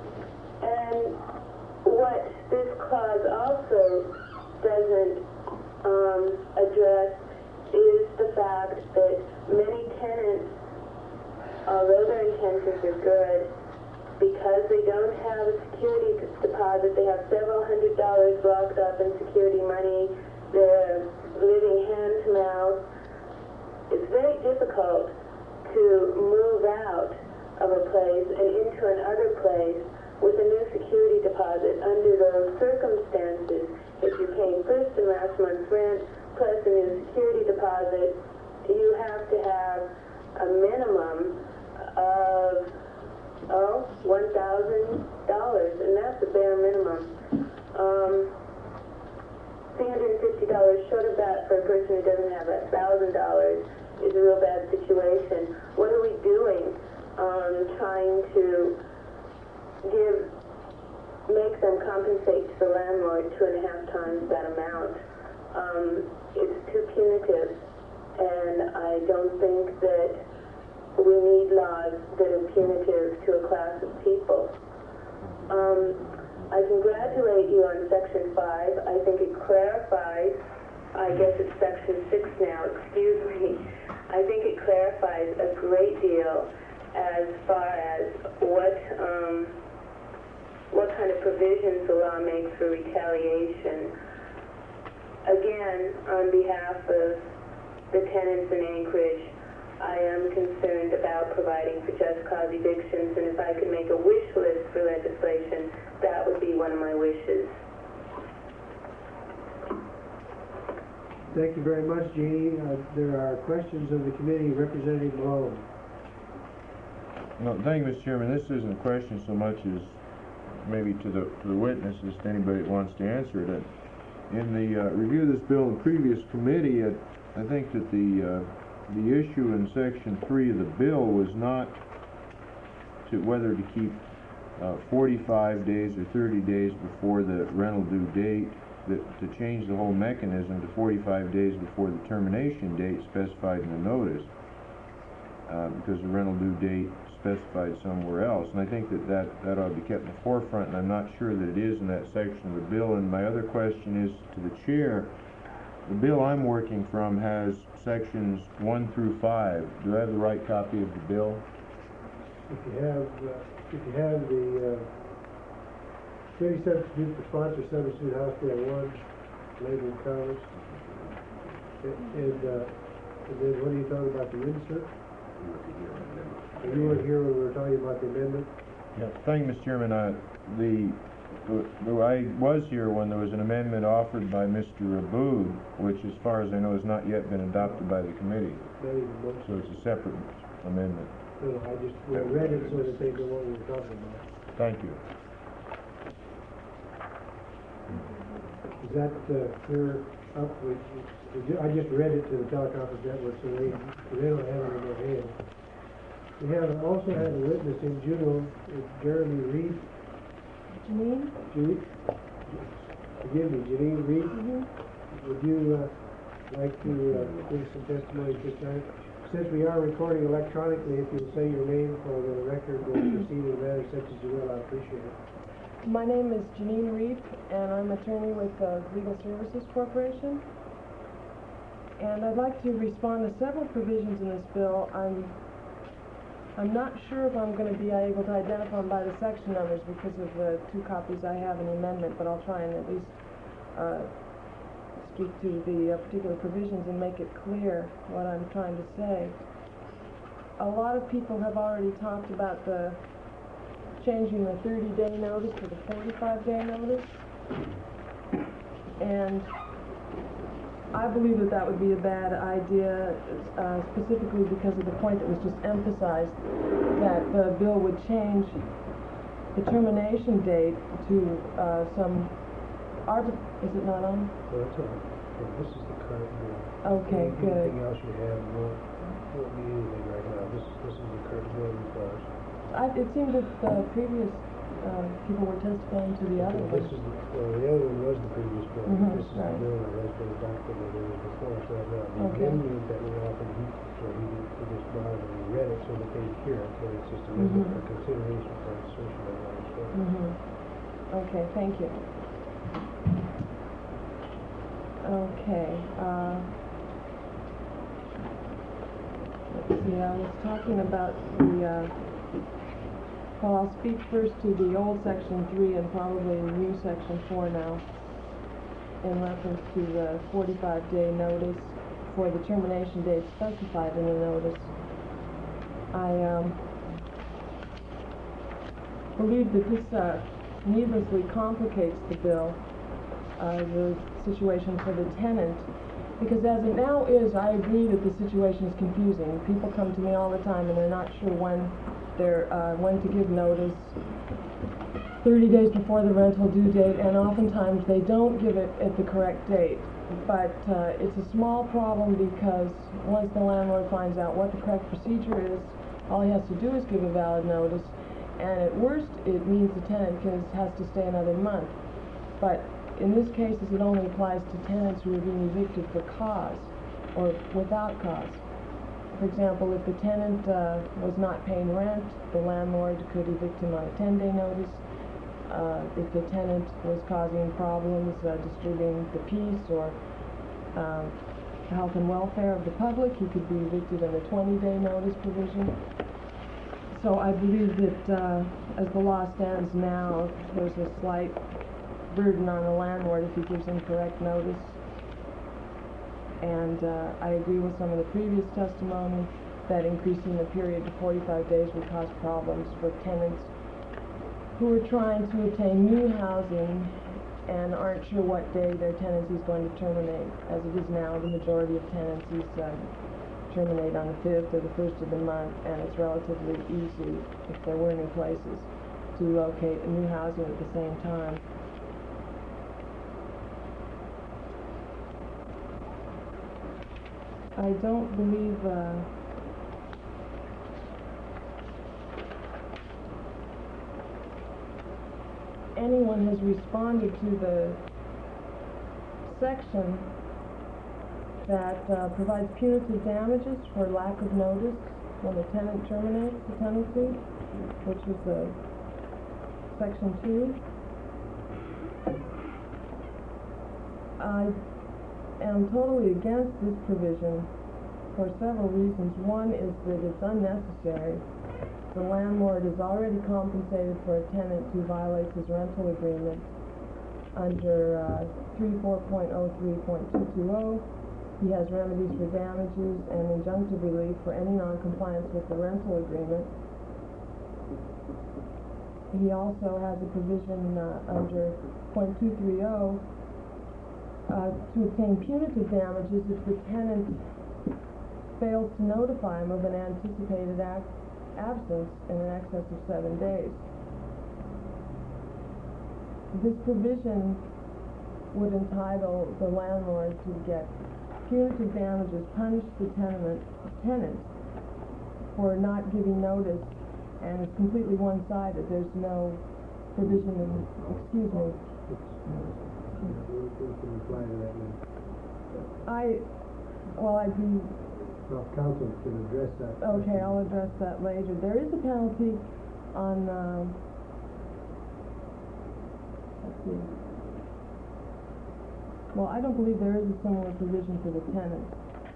and what this clause also doesn't um, address is the fact that many tenants, although their intentions are good, because they don't have a security deposit, they have several hundred dollars locked up in security money, they're living hand to mouth, it's very difficult to move out of a place and into another place with a new security deposit. Under those circumstances, if you're paying first and last month's rent plus a new security deposit, you have to have a minimum of, oh, one thousand dollars, and that's the bare minimum. Um, three hundred fifty dollars short of that for a person who doesn't have one thousand dollars is a real bad situation. What are we doing? Um, trying to give, make them compensate to the landlord two and a half times that amount. Um, it's too punitive, and I don't think that we need laws that are punitive to a class of people. Um, I congratulate you on Section five. I think it clarifies, I guess it's Section six now, excuse me. I think it clarifies a great deal as far as what um, what kind of provisions the law makes for retaliation. Again, on behalf of the tenants in Anchorage, I am concerned about providing for just cause evictions, and if I could make a wish list for legislation, that would be one of my wishes. Thank you very much, Jeannie. Uh, there are questions of the committee. Representative Malone. No, thank you, Mister Chairman. This isn't a question so much as maybe to the to the witnesses, to anybody that wants to answer it. In the uh, review of this bill in the previous committee, it, I think that the uh, the issue in Section three of the bill was not to whether to keep uh, forty-five days or thirty days before the rental due date, that, to change the whole mechanism to forty-five days before the termination date specified in the notice, uh, because the rental due date specified somewhere else. And I think that, that that ought to be kept in the forefront, and I'm not sure that it is in that section of the bill. And my other question is to the chair. The bill I'm working from has sections one through five. Do I have the right copy of the bill? If you have, uh, if you have the, uh, city substitute for sponsor substitute House Bill one, labeled comments, and, and, uh, and then what are you talking about, the insert? You weren't here when we were talking about the amendment? Yeah, thank you, Mister Chairman. Uh, the, the, I was here when there was an amendment offered by Mister Abood, which, as far as I know, has not yet been adopted by the committee. Not even motion. So it's a separate amendment. No, no, I just, I read it so that they know what we were talking about. Thank you. Is that uh, clear up with, I just read it to the teleconference network, so they, so they don't have it in their hands. We have also had a witness in Juneau, uh, Jeremy Reed. Janine? Judy? Forgive me, Janine Reed? Mm-hmm. Would you uh, like to uh, give some testimony at this time? Since we are recording electronically, if you'll say your name for the record, we'll proceed in a manner such as you will, I appreciate it. My name is Janine Reed, and I'm attorney with the Legal Services Corporation. And I'd like to respond to several provisions in this bill. I'm I'm not sure if I'm going to be able to identify them by the section numbers because of the two copies I have in the amendment, but I'll try and at least uh, speak to the uh, particular provisions and make it clear what I'm trying to say. A lot of people have already talked about the changing the thirty-day notice to the forty-five day notice, and I believe that that would be a bad idea, uh, specifically because of the point that was just emphasized, that the bill would change the termination date to uh, some arbit... Is it not on? Well, that's all right. Yeah, this is the current bill. Okay, good. Anything else you have won't, won't be anything right now. This, this is the current bill before us. I, it seemed that the previous uh, people were testifying to the other one. This is the, well, the other one was the previous bill. Mm-hmm, This is right. the bill that has been adopted that it was before us right now. The Okay. amendment that we offered, he, so he, he just brought it and he read it so that they could hear it, so it's just a Mhm. a consideration for insertion of that. Mm-hmm. Okay, thank you. Okay, uh, let's see, I was talking about the, uh, well, I'll speak first to the old section three and probably the new section four now, in reference to the forty-five day notice for the termination date specified in the notice. I, um, believe that this, uh, needlessly complicates the bill, uh, the situation for the tenant, because as it now is, I agree that the situation is confusing. People come to me all the time and they're not sure when they're, uh, when to give notice, thirty days before the rental due date, and oftentimes they don't give it at the correct date. But uh, it's a small problem because once the landlord finds out what the correct procedure is, all he has to do is give a valid notice, and at worst it means the tenant can, has to stay another month. But in this case, it only applies to tenants who are being evicted for cause or without cause. For example, if the tenant uh, was not paying rent, the landlord could evict him on a ten day notice. Uh, if the tenant was causing problems, uh, disturbing the peace or uh, health and welfare of the public, he could be evicted on a twenty day notice provision. So I believe that uh, as the law stands now, there's a slight burden on the landlord if he gives incorrect notice. And uh, I agree with some of the previous testimony that increasing the period to forty-five days would cause problems for tenants who are trying to obtain new housing and aren't sure what day their tenancy is going to terminate. As it is now, the majority of tenancies uh, terminate on the fifth or the first of the month, and it's relatively easy, if there were any places, to locate a new housing at the same time. I don't believe uh, anyone has responded to the section that uh, provides punitive damages for lack of notice when the tenant terminates the tenancy, which was the section two. I am totally against this provision for several reasons. One is that it's unnecessary. The landlord is already compensated for a tenant who violates his rental agreement under uh, thirty-four point oh three point two two oh. He has remedies for damages and injunctive relief for any non-compliance with the rental agreement. He also has a provision uh, under point two three oh uh, to obtain punitive damages if the tenant fails to notify him of an anticipated act absence in an excess of seven days. This provision would entitle the landlord to get punitive damages, punish the tenant, tenant for not giving notice, and it's completely one-sided. There's no provision in, excuse me. I, well, I'd be... Well, counsel can address that. Okay, I'll address that later. There is a penalty on, uh, let's see. Well, I don't believe there is a similar provision for the tenant.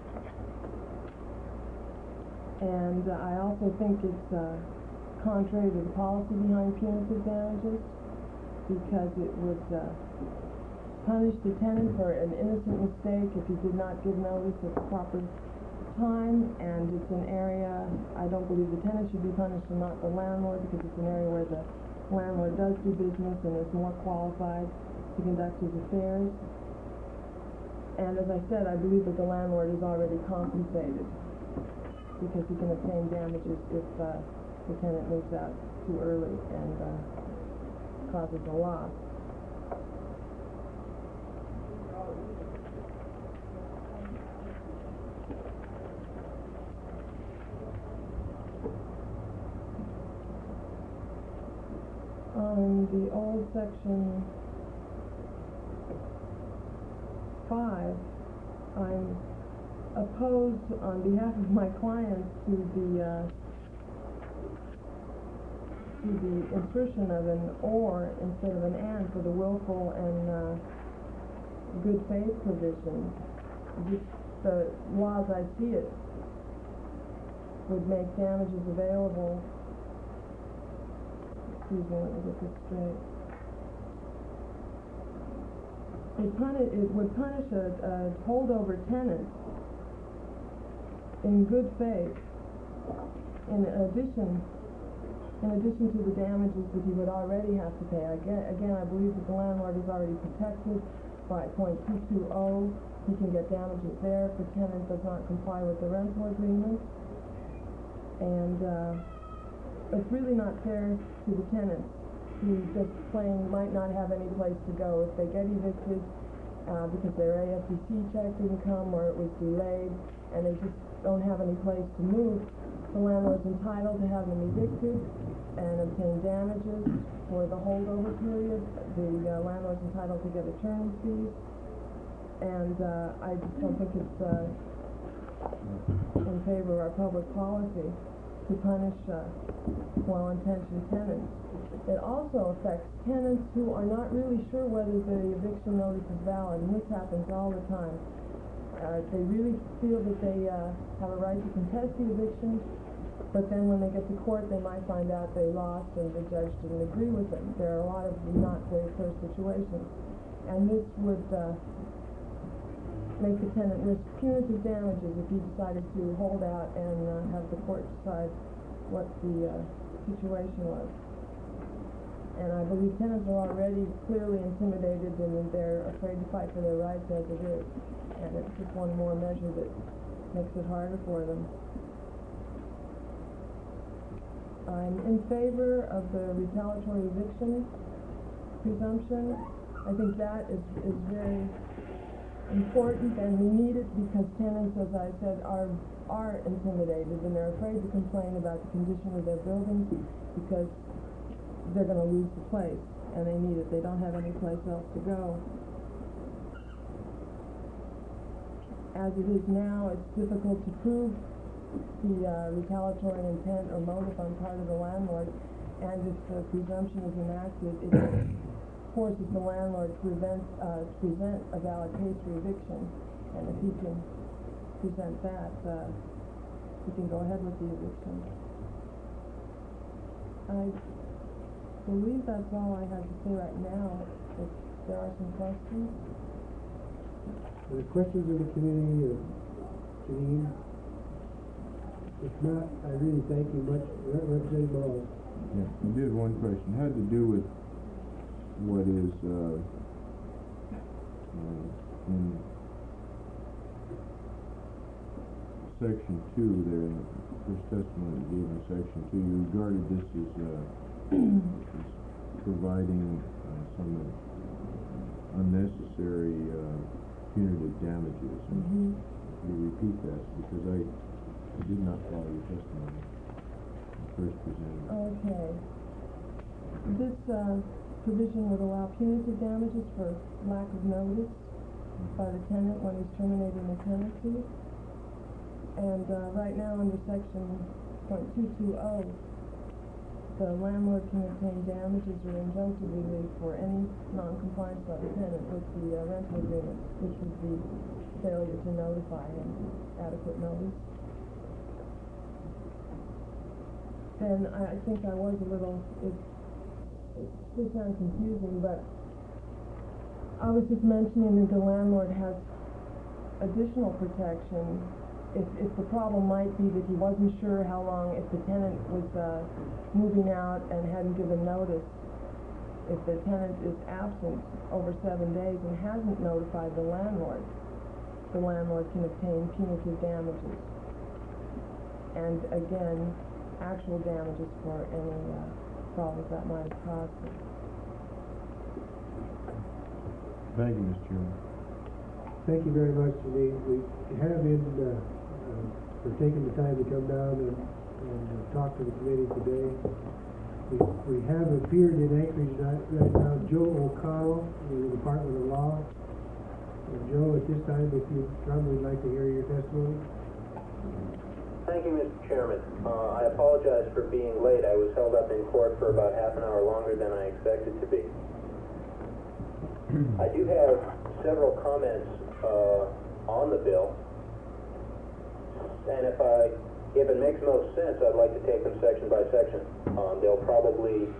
And uh, I also think it's uh, contrary to the policy behind punitive damages, because it would uh, punish the tenant for an innocent mistake if he did not give notice at the proper time, and it's an area, I don't believe the tenant should be punished and not the landlord, because it's an area where the landlord does do business and is more qualified to conduct his affairs. And as I said, I believe that the landlord is already compensated because he can obtain damages if uh, the tenant moves out too early and uh, causes a loss. On the old section five, I'm opposed on behalf of my clients to the uh, to the insertion of an or instead of an and for the willful and uh, good faith provision. The, the law as I see it would make damages available. Excuse me, let me get this straight. It, puni- it would punish a, a holdover tenant in good faith, in addition, in addition to the damages that he would already have to pay. Again, again, I believe that the landlord is already protected by point two two oh. He can get damages there if the tenant does not comply with the rental agreement. And uh, it's really not fair to the tenants who just plain might not have any place to go if they get evicted uh, because their A F D C check didn't come or it was delayed and they just don't have any place to move. The landlord's entitled to have them evicted and obtain damages for the holdover period. The uh, landlord's entitled to get attorney fees, and uh, I just don't think it's uh, in favor of our public policy to punish uh, well-intentioned tenants. It also affects tenants who are not really sure whether the eviction notice is valid, and this happens all the time. Uh, they really feel that they uh, have a right to contest the eviction, but then when they get to court, they might find out they lost and the judge didn't agree with them. There are a lot of not very clear situations, and this would uh, make the tenant risk punitive damages if he decided to hold out and uh, have the court decide what the uh, situation was. And I believe tenants are already clearly intimidated and they're afraid to fight for their rights as it is. And it's just one more measure that makes it harder for them. I'm in favor of the retaliatory eviction presumption. I think that is, is very important, and we need it because tenants, as I said, are are intimidated and they're afraid to complain about the condition of their buildings because they're going to lose the place, and they need it. They don't have any place else to go. As it is now, it's difficult to prove the uh, retaliatory intent or motive on part of the landlord, and if the presumption is enacted, it forces the landlord to prevent, uh, to present a valid case for eviction, and if he can present that, uh, he can go ahead with the eviction. I believe that's all I have to say right now. If there are some questions. The questions of the committee, uh, Janine? If not, I really thank you much, Re- Representative Malone. Yeah, I did have one question. It had to do with what is uh, uh, in section two there in the first testimony you gave in section two. You regarded this as, uh, as providing uh, some uh, unnecessary uh, punitive damages. And Mm-hmm. you repeat that because I, I did not follow your testimony first presented. Okay. This uh, provision would allow punitive damages for lack of notice by the tenant when he's terminating the tenancy. And uh, right now under section point two two zero, the landlord can obtain damages or injunctive relief for any non-compliance by the tenant with the uh, rental agreement, which would be failure to notify him adequate notice. Then I, I think I was a little, it, it did sound confusing, but I was just mentioning that the landlord has additional protection if, if the problem might be that he wasn't sure how long, if the tenant was uh, moving out and hadn't given notice. If the tenant is absent over seven days and hasn't notified the landlord, the landlord can obtain punitive damages. And again, actual damages for any uh, problems that might have caused them. Thank you, Mister Chairman. Thank you very much, Janine. We have been, uh, uh, for taking the time to come down and, and uh, talk to the committee today. We, we have appeared in Anchorage right, right now, Joe O'Connell, in the Department of Law. And Joe, at this time, if you come, we'd like to hear your testimony. Thank you, Mister Chairman. Uh, I apologize for being late. I was held up in court for about half an hour longer than I expected to be. I do have several comments uh, on the bill, and if I, if it makes most sense, I'd like to take them section by section. Um, they'll probably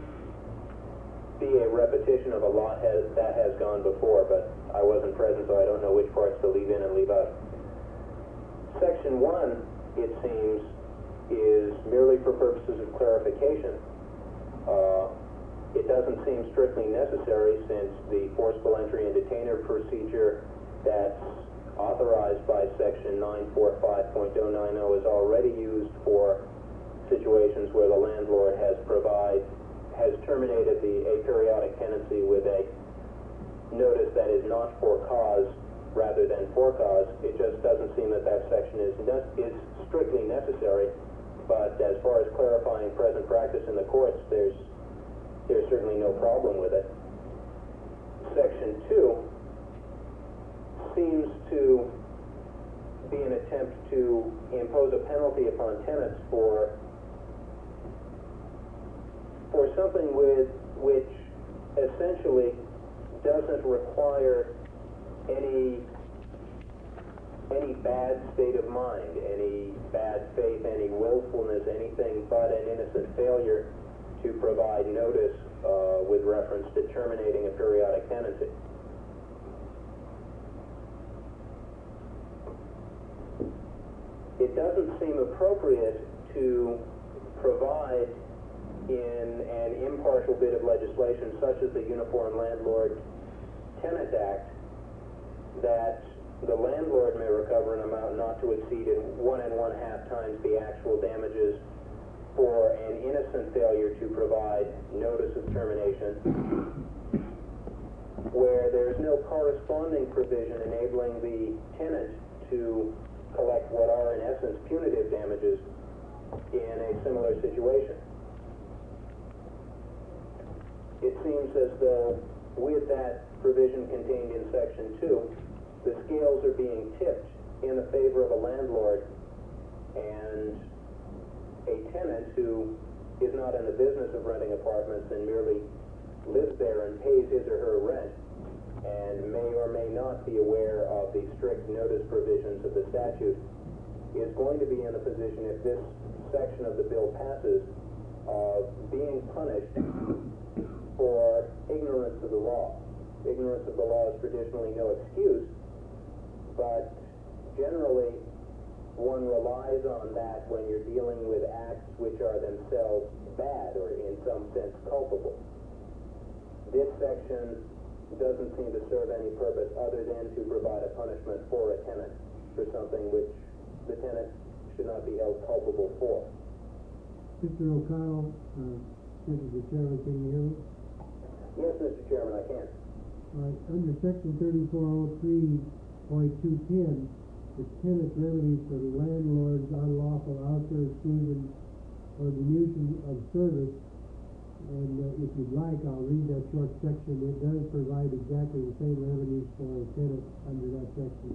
be a repetition of a lot has, that has gone before, but I wasn't present, so I don't know which parts to leave in and leave out. Section one, it seems, is merely for purposes of clarification. Uh, it doesn't seem strictly necessary since the forcible entry and detainer procedure that's authorized by section nine forty-five point oh nine oh is already used for situations where the landlord has provide has terminated the aperiodic tenancy with a notice that is not for cause rather than for cause. It just doesn't seem that that section is is strictly necessary, but as far as clarifying present practice in the courts, there's there's certainly no problem with it. Section two seems to be an attempt to impose a penalty upon tenants for for something with which essentially doesn't require any any bad state of mind, any bad faith, any willfulness, anything but an innocent failure to provide notice uh, with reference to terminating a periodic tenancy. It doesn't seem appropriate to provide in an impartial bit of legislation such as the Uniform Landlord Tenant Act that the landlord may recover an amount not to exceed one and one half times the actual damages for an innocent failure to provide notice of termination, where there's no corresponding provision enabling the tenant to collect what are in essence punitive damages in a similar situation. it seems as though with that provision contained in section two, the scales are being tipped in the favor of a landlord and a tenant who is not in the business of renting apartments and merely lives there and pays his or her rent and may or may not be aware of the strict notice provisions of the statute is going to be in a position, if this section of the bill passes, of being punished for ignorance of the law. Ignorance of the law is traditionally no excuse, but generally one relies on that when you're dealing with acts which are themselves bad or in some sense culpable. This section doesn't seem to serve any purpose other than to provide a punishment for a tenant for something which the tenant should not be held culpable for. Mister O'Connell, uh, Mister Chairman, can you hear me? Yes, Mister Chairman, I can. All right, under section thirty-four oh three point two ten, the tenant remedies for the landlord's unlawful ouster exclusion or diminution of service. And uh, if you'd like, I'll read that short section. It does provide exactly the same remedies for a tenant under that section.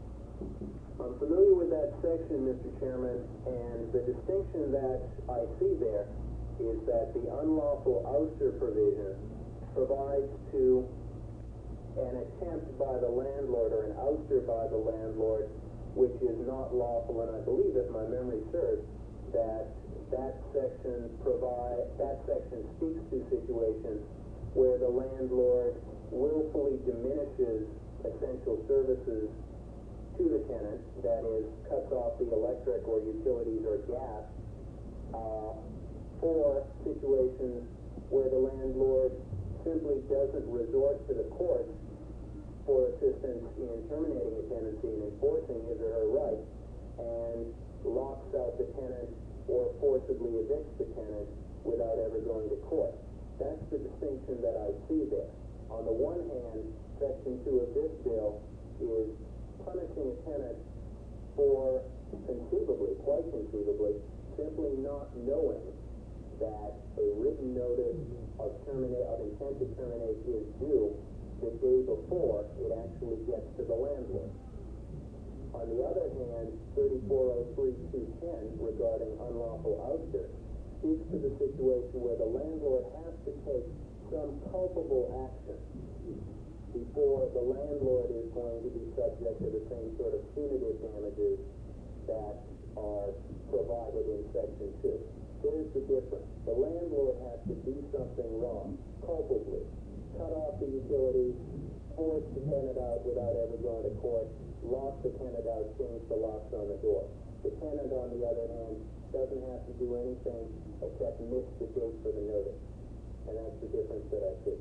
I'm familiar with that section, Mister Chairman, and the distinction that I see there is that the unlawful ouster provision provides to an attempt by the landlord or an ouster by the landlord which is not lawful, and I believe, if my memory serves, that that section provide that section speaks to situations where the landlord willfully diminishes essential services to the tenant, that is, cuts off the electric or utilities or gas, uh, for situations where the landlord simply doesn't resort to the courts for assistance in terminating a tenancy and enforcing his or her right, and locks out the tenant or forcibly evicts the tenant without ever going to court. That's the distinction that I see there. On the one hand, section two of this bill is punishing a tenant for conceivably, quite conceivably, simply not knowing that a written notice of terminate of intent to terminate is due the day before it actually gets to the landlord. On the other hand, thirty-four oh three point two ten regarding unlawful ouster speaks to the situation where the landlord has to take some culpable action before the landlord is going to be subject to the same sort of punitive damages that are provided in section two. There's the difference. The landlord has to do something wrong, culpably, cut off the utilities, force the tenant out without ever going to court, lock the tenant out, change the locks on the door. The tenant, on the other hand, doesn't have to do anything except miss the date for the notice. And that's the difference that I see.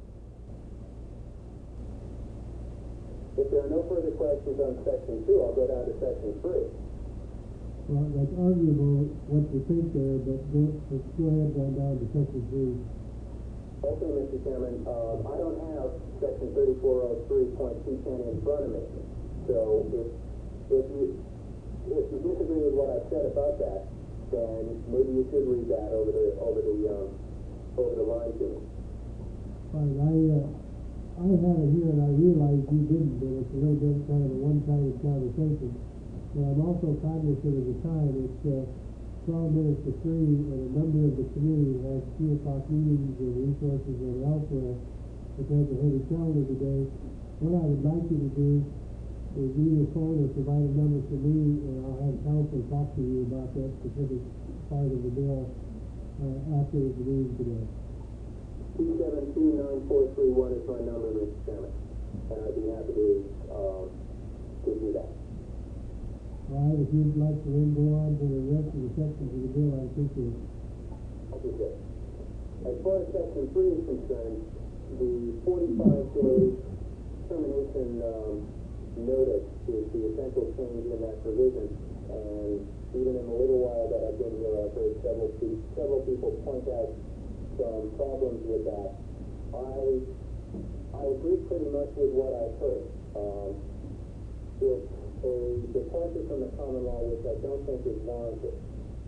If there are no further questions on section two, I'll go down to section three. Well, that's arguable what you think there, but go, let's go ahead and down to section three. Okay, Mister Chairman, um, I don't have section thirty-four oh three point two ten in front of me. So if, if you if you disagree with what I said about that, then maybe you should read that over the over the um, over the line to me. Fine, I uh, I have it here, and I realize you didn't, but it's a little bit kind of a one-sided conversation. But I'm also cognizant of the time. It's uh, twelve minutes to three, and a number of the community has three o'clock meetings and resources and elsewhere that has a heavy calendar today. What I would like you to do is either phone or provide a number to me, and I'll have counsel talk to you about that specific part of the bill uh, after the meeting today. two seven two, nine four three one is my number, Mister Chairman, and I'd be happy to um, give you that. All right, if you'd like to then go on to the rest of the sections of the bill, I appreciate it. Okay, good. As far as section three is concerned, the forty-five day termination um, notice is the essential change in that provision, and even in the little while that I've been here, I've heard several, pe- several people point out some problems with that. I I agree pretty much with what I've heard. Um, it's a departure from the common law which I don't think is warranted.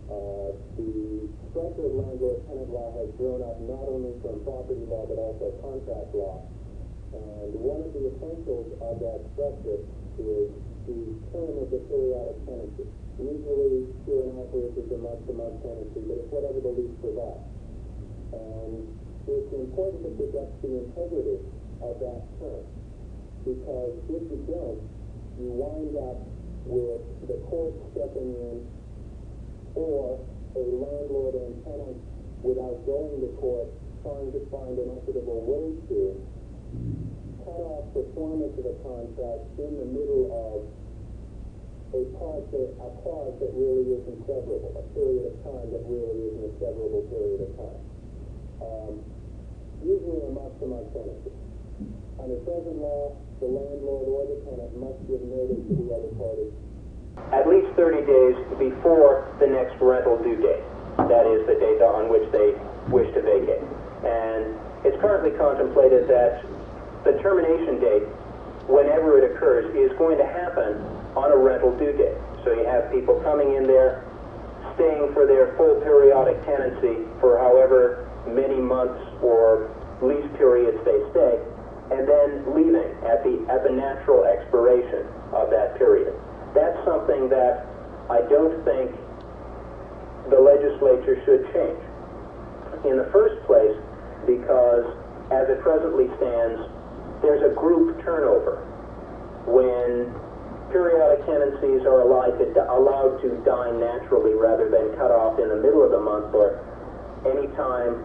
Uh, the structure of landlord-tenant law has grown up not only from property law but also contract law. And one of the essentials of that structure is the term of the periodic tenancy. Usually, here in Anchorage, it's a month-to-month tenancy, but it's whatever the lease provides. And it's important to protect the integrity of that term, because if you don't, you wind up with the court stepping in, or a landlord and tenant, without going to court, trying to find an equitable way to cut off performance of a contract in the middle of a part that, a pause that really isn't severable, a period of time that really isn't a severable period of time. Um, usually a month-to-month tenancy. Under present law, the landlord or the tenant must give notice to the other party at least thirty days before the next rental due date. That is the date on which they wish to vacate. And it's currently contemplated that the termination date, whenever it occurs, is going to happen on a rental due date. So you have people coming in there, staying for their full periodic tenancy for however many months or lease periods they stay, and then leaving at the at the natural expiration of that period. That's something that I don't think the legislature should change. In the first place, because as it presently stands, there's a group turnover when periodic tenancies are allowed to, allowed to die naturally rather than cut off in the middle of the month or any time,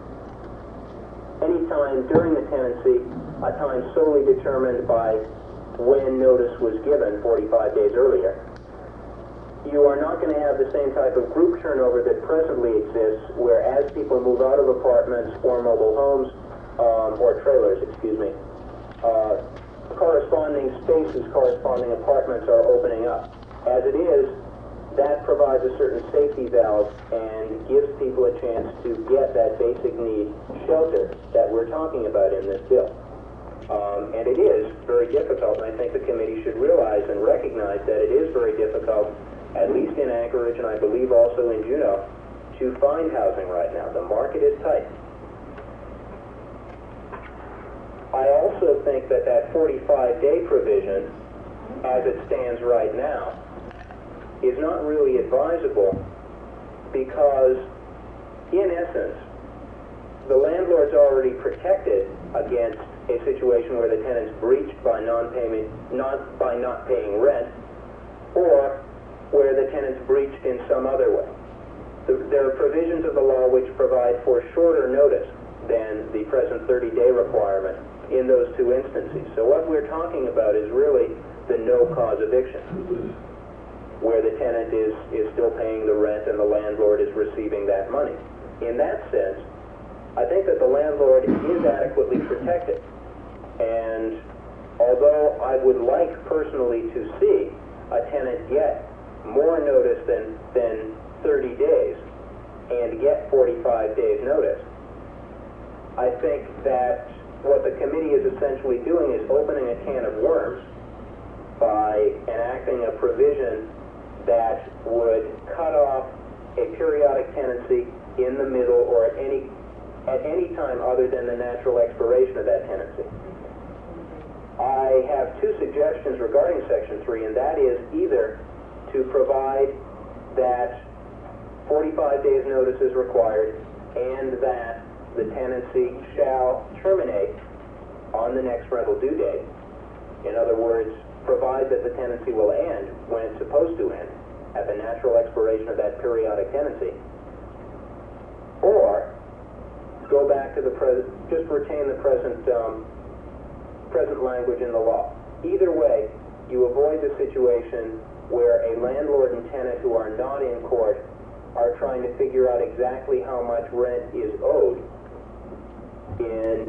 any time during the tenancy, a time solely determined by when notice was given forty-five days earlier. You are not going to have the same type of group turnover that presently exists, where as people move out of apartments or mobile homes, um, or trailers, excuse me, uh, corresponding spaces, corresponding apartments are opening up. As it is, that provides a certain safety valve and gives people a chance to get that basic need, shelter, that we're talking about in this bill. Um, and it is very difficult, and I think the committee should realize and recognize that it is very difficult, at least in Anchorage and I believe also in Juneau, to find housing right now. The market is tight. I also think that that forty-five day provision, as it stands right now, is not really advisable, because in essence, the landlord's already protected against a situation where the tenant's breached by non-payment, not by not paying rent, or where the tenant's breached in some other way. There are provisions of the law which provide for shorter notice than the present thirty day requirement in those two instances. So what we're talking about is really the no-cause eviction, where the tenant is, is still paying the rent and the landlord is receiving that money. In that sense, I think that the landlord is adequately protected. And although I would like personally to see a tenant get more notice than, than thirty days and get forty-five days notice, I think that what the committee is essentially doing is opening a can of worms by enacting a provision that would cut off a periodic tenancy in the middle or at any at any time other than the natural expiration of that tenancy. I have two suggestions regarding Section three, and that is either to provide that forty-five days notice is required and that the tenancy shall terminate on the next rental due date. In other words, provide that the tenancy will end when it's supposed to end, at the natural expiration of that periodic tenancy, or go back to the present, just retain the present um, present language in the law. Either way, you avoid the situation where a landlord and tenant who are not in court are trying to figure out exactly how much rent is owed in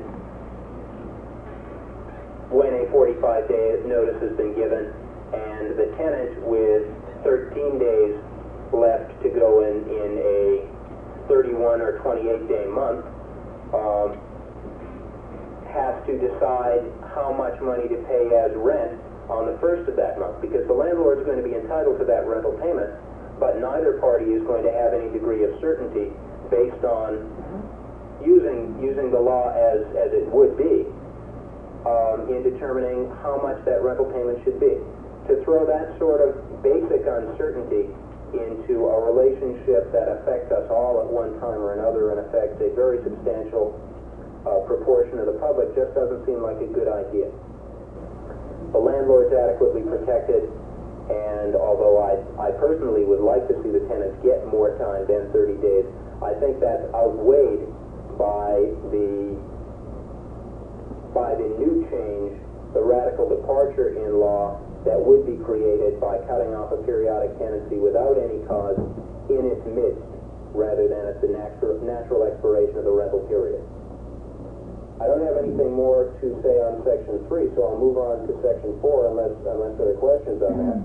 when a forty-five day notice has been given, and the tenant with thirteen days left to go in in a thirty-one or twenty-eight day month um, has to decide how much money to pay as rent on the first of that month, because the landlord is going to be entitled to that rental payment but neither party is going to have any degree of certainty based on using using the law as, as it would be um, in determining how much that rental payment should be. To throw that sort of basic uncertainty into a relationship that affects us all at one time or another and affects a very substantial uh, proportion of the public just doesn't seem like a good idea. The landlord's adequately protected, and although I, I personally would like to see the tenants get more time than thirty days, I think that's outweighed by the by the new change, the radical departure in law that would be created by cutting off a periodic tenancy without any cause in its midst, rather than at the natural, natural expiration of the rental period. I don't have anything more to say on section three, so I'll move on to section four unless unless there are questions on that.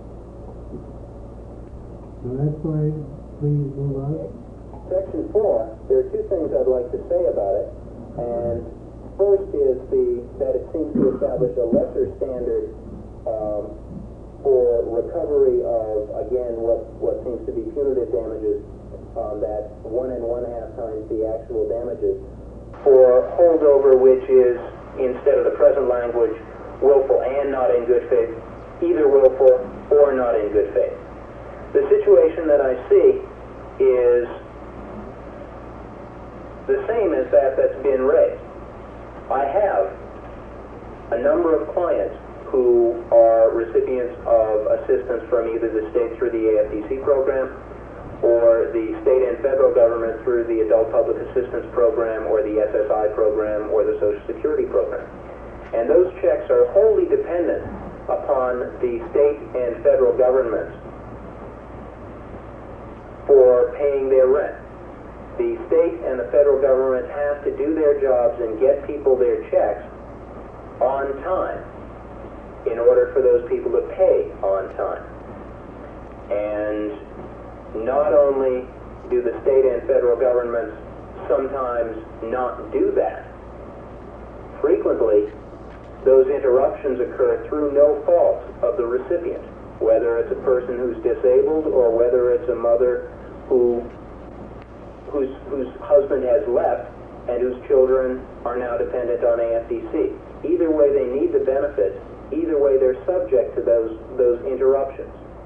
So that's fine. Please move on. Section four, there are two things I'd like to say about it, and first is the that it seems to establish a lesser standard um, for recovery of, again, what, what seems to be punitive damages, um, that one and one half times the actual damages, for holdover which is, instead of the present language, willful and not in good faith, either willful or not in good faith. The situation that I see is the same as that that's been raised. I have a number of clients who are recipients of assistance from either the state through the A F D C program or the state and federal government through the Adult Public Assistance Program or the S S I program or the Social Security program. And those checks are wholly dependent upon the state and federal governments for paying their rent. The state and the federal government have to do their jobs and get people their checks on time in order for those people to pay on time. And not only do the state and federal governments sometimes not do that, frequently those interruptions occur through no fault of the recipient, whether it's a person who's disabled or whether it's a mother who whose, whose husband has left and whose children are now dependent on A F D C. Either way they need the benefits, either way they're subject to those, those interruptions.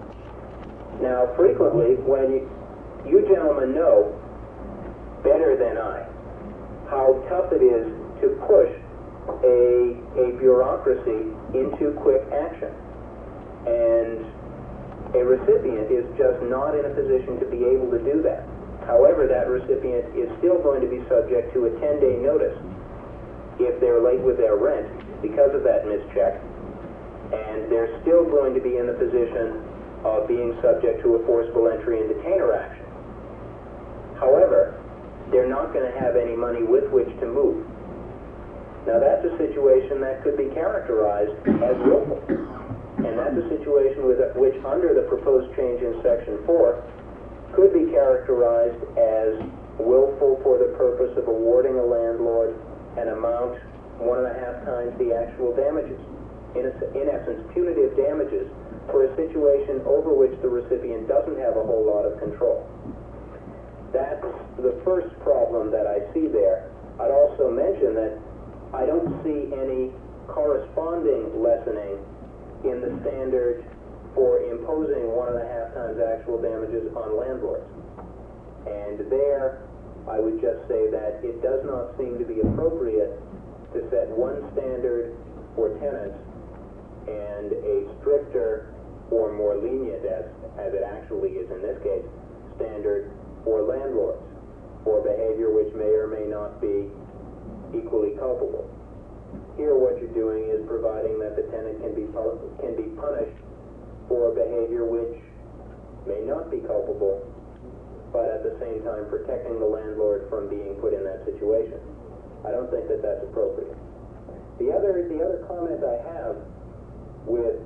Now, frequently, when you, you gentlemen know better than I how tough it is to push a, a bureaucracy into quick action. And a recipient is just not in a position to be able to do that. However, that recipient is still going to be subject to a ten-day notice if they're late with their rent because of that mischeck, and they're still going to be in the position of being subject to a forcible entry and detainer action. However, they're not going to have any money with which to move. Now, that's a situation that could be characterized as willful, and that's a situation with which, under the proposed change in Section four, could be characterized as willful for the purpose of awarding a landlord an amount one and a half times the actual damages. In, a, in essence, punitive damages for a situation over which the recipient doesn't have a whole lot of control. That's the first problem that I see there. I'd also mention that I don't see any corresponding lessening in the standard for imposing one and a half times actual damages on landlords. And there, I would just say that it does not seem to be appropriate to set one standard for tenants and a stricter or more lenient, as, as it actually is in this case, standard for landlords for behavior which may or may not be equally culpable. Here what you're doing is providing that the tenant can be, can be punished for behavior which may not be culpable, but at the same time protecting the landlord from being put in that situation. I don't think that that's appropriate. The other, the other comment I have with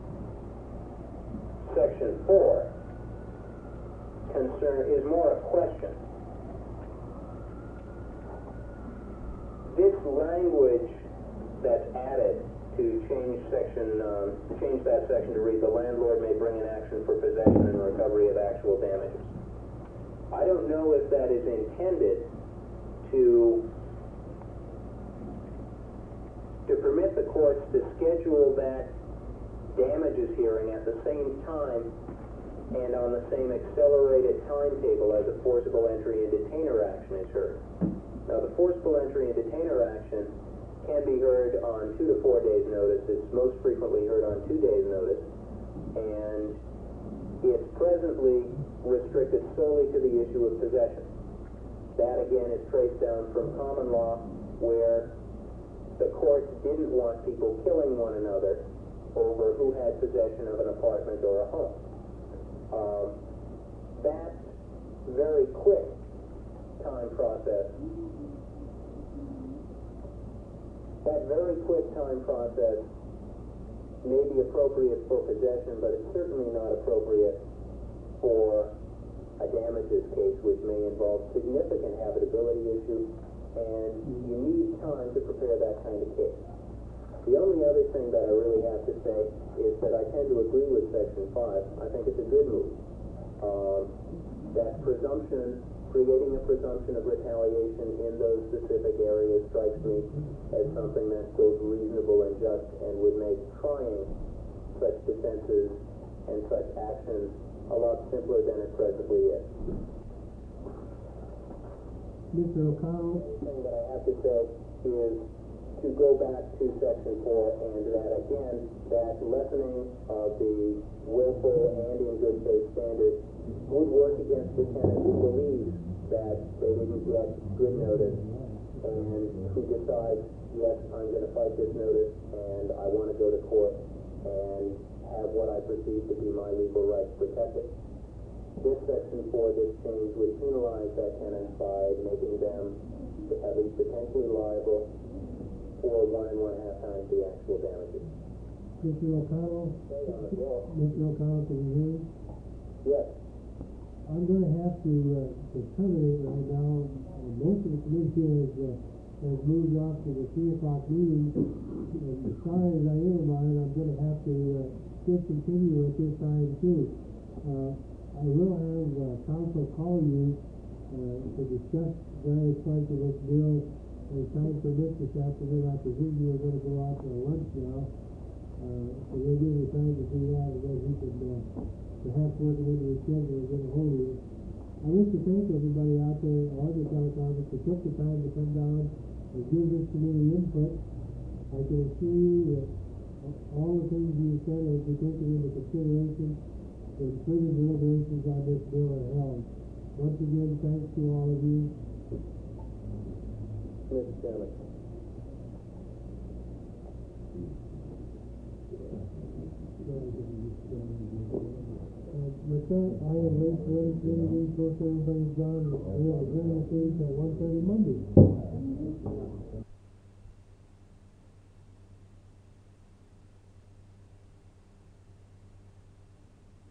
Section four concern is more a question. This language that's added to change section, um, change that section to read, the landlord may bring an action for possession and recovery of actual damages. I don't know if that is intended to to permit the courts to schedule that damages hearing at the same time and on the same accelerated timetable as a forcible entry and detainer action is heard. Now, the forcible entry and detainer action can be heard on two to four days' notice. It's most frequently heard on two days' notice, and it's presently restricted solely to the issue of possession. That, again, is traced down from common law, where the courts didn't want people killing one another over who had possession of an apartment or a home. Um, that very quick time process, that very quick time process may be appropriate for possession, but it's certainly not appropriate for a damages case, which may involve significant habitability issues, and you need time to prepare that kind of case. The only other thing that I really have to say is that I tend to agree with Section five. I think it's a good move. Um, that presumption, creating a presumption of retaliation in those specific areas strikes me as something that's both reasonable and just and would make trying such defenses and such actions a lot simpler than it presently is. Mister O'Connell? The thing that I have to say is to go back to Section four, and that again, that lessening of the willful and in good faith standard would work against the tenant who believes that they didn't get good notice and who decides, yes, I'm going to fight this notice and I want to go to court and have what I perceive to be my legal rights protected. This Section four, this change, would penalize that tenant by making them at least potentially liable for one and one half times the actual damages. Mister O'Connell? Mister O'Connell, can you hear me? Yes. I'm going to have to, uh, to terminate right now. Uh, most of the committee has, uh, has moved off to the three o'clock meeting. And as sorry as I am about it, I'm going to have to uh, discontinue at this time too. Uh, I will have uh, council call you uh, to discuss various parts of this bill. As time permits this afternoon, I presume you're going to go out for lunch now. Uh, so we'll give you time to do that, and then he can uh, perhaps work it into his schedule and get a hold of you. I wish to thank everybody out there, all the teleconference, who took the time to come down and give this committee input. I can assure you that all the things you said will be taken into consideration when further deliberations on this bill are held. Once again, thanks to all of you. Mister Chairman. Uh, with that, I have raised the other community, so everybody's gone. We have a general case at one thirty Monday.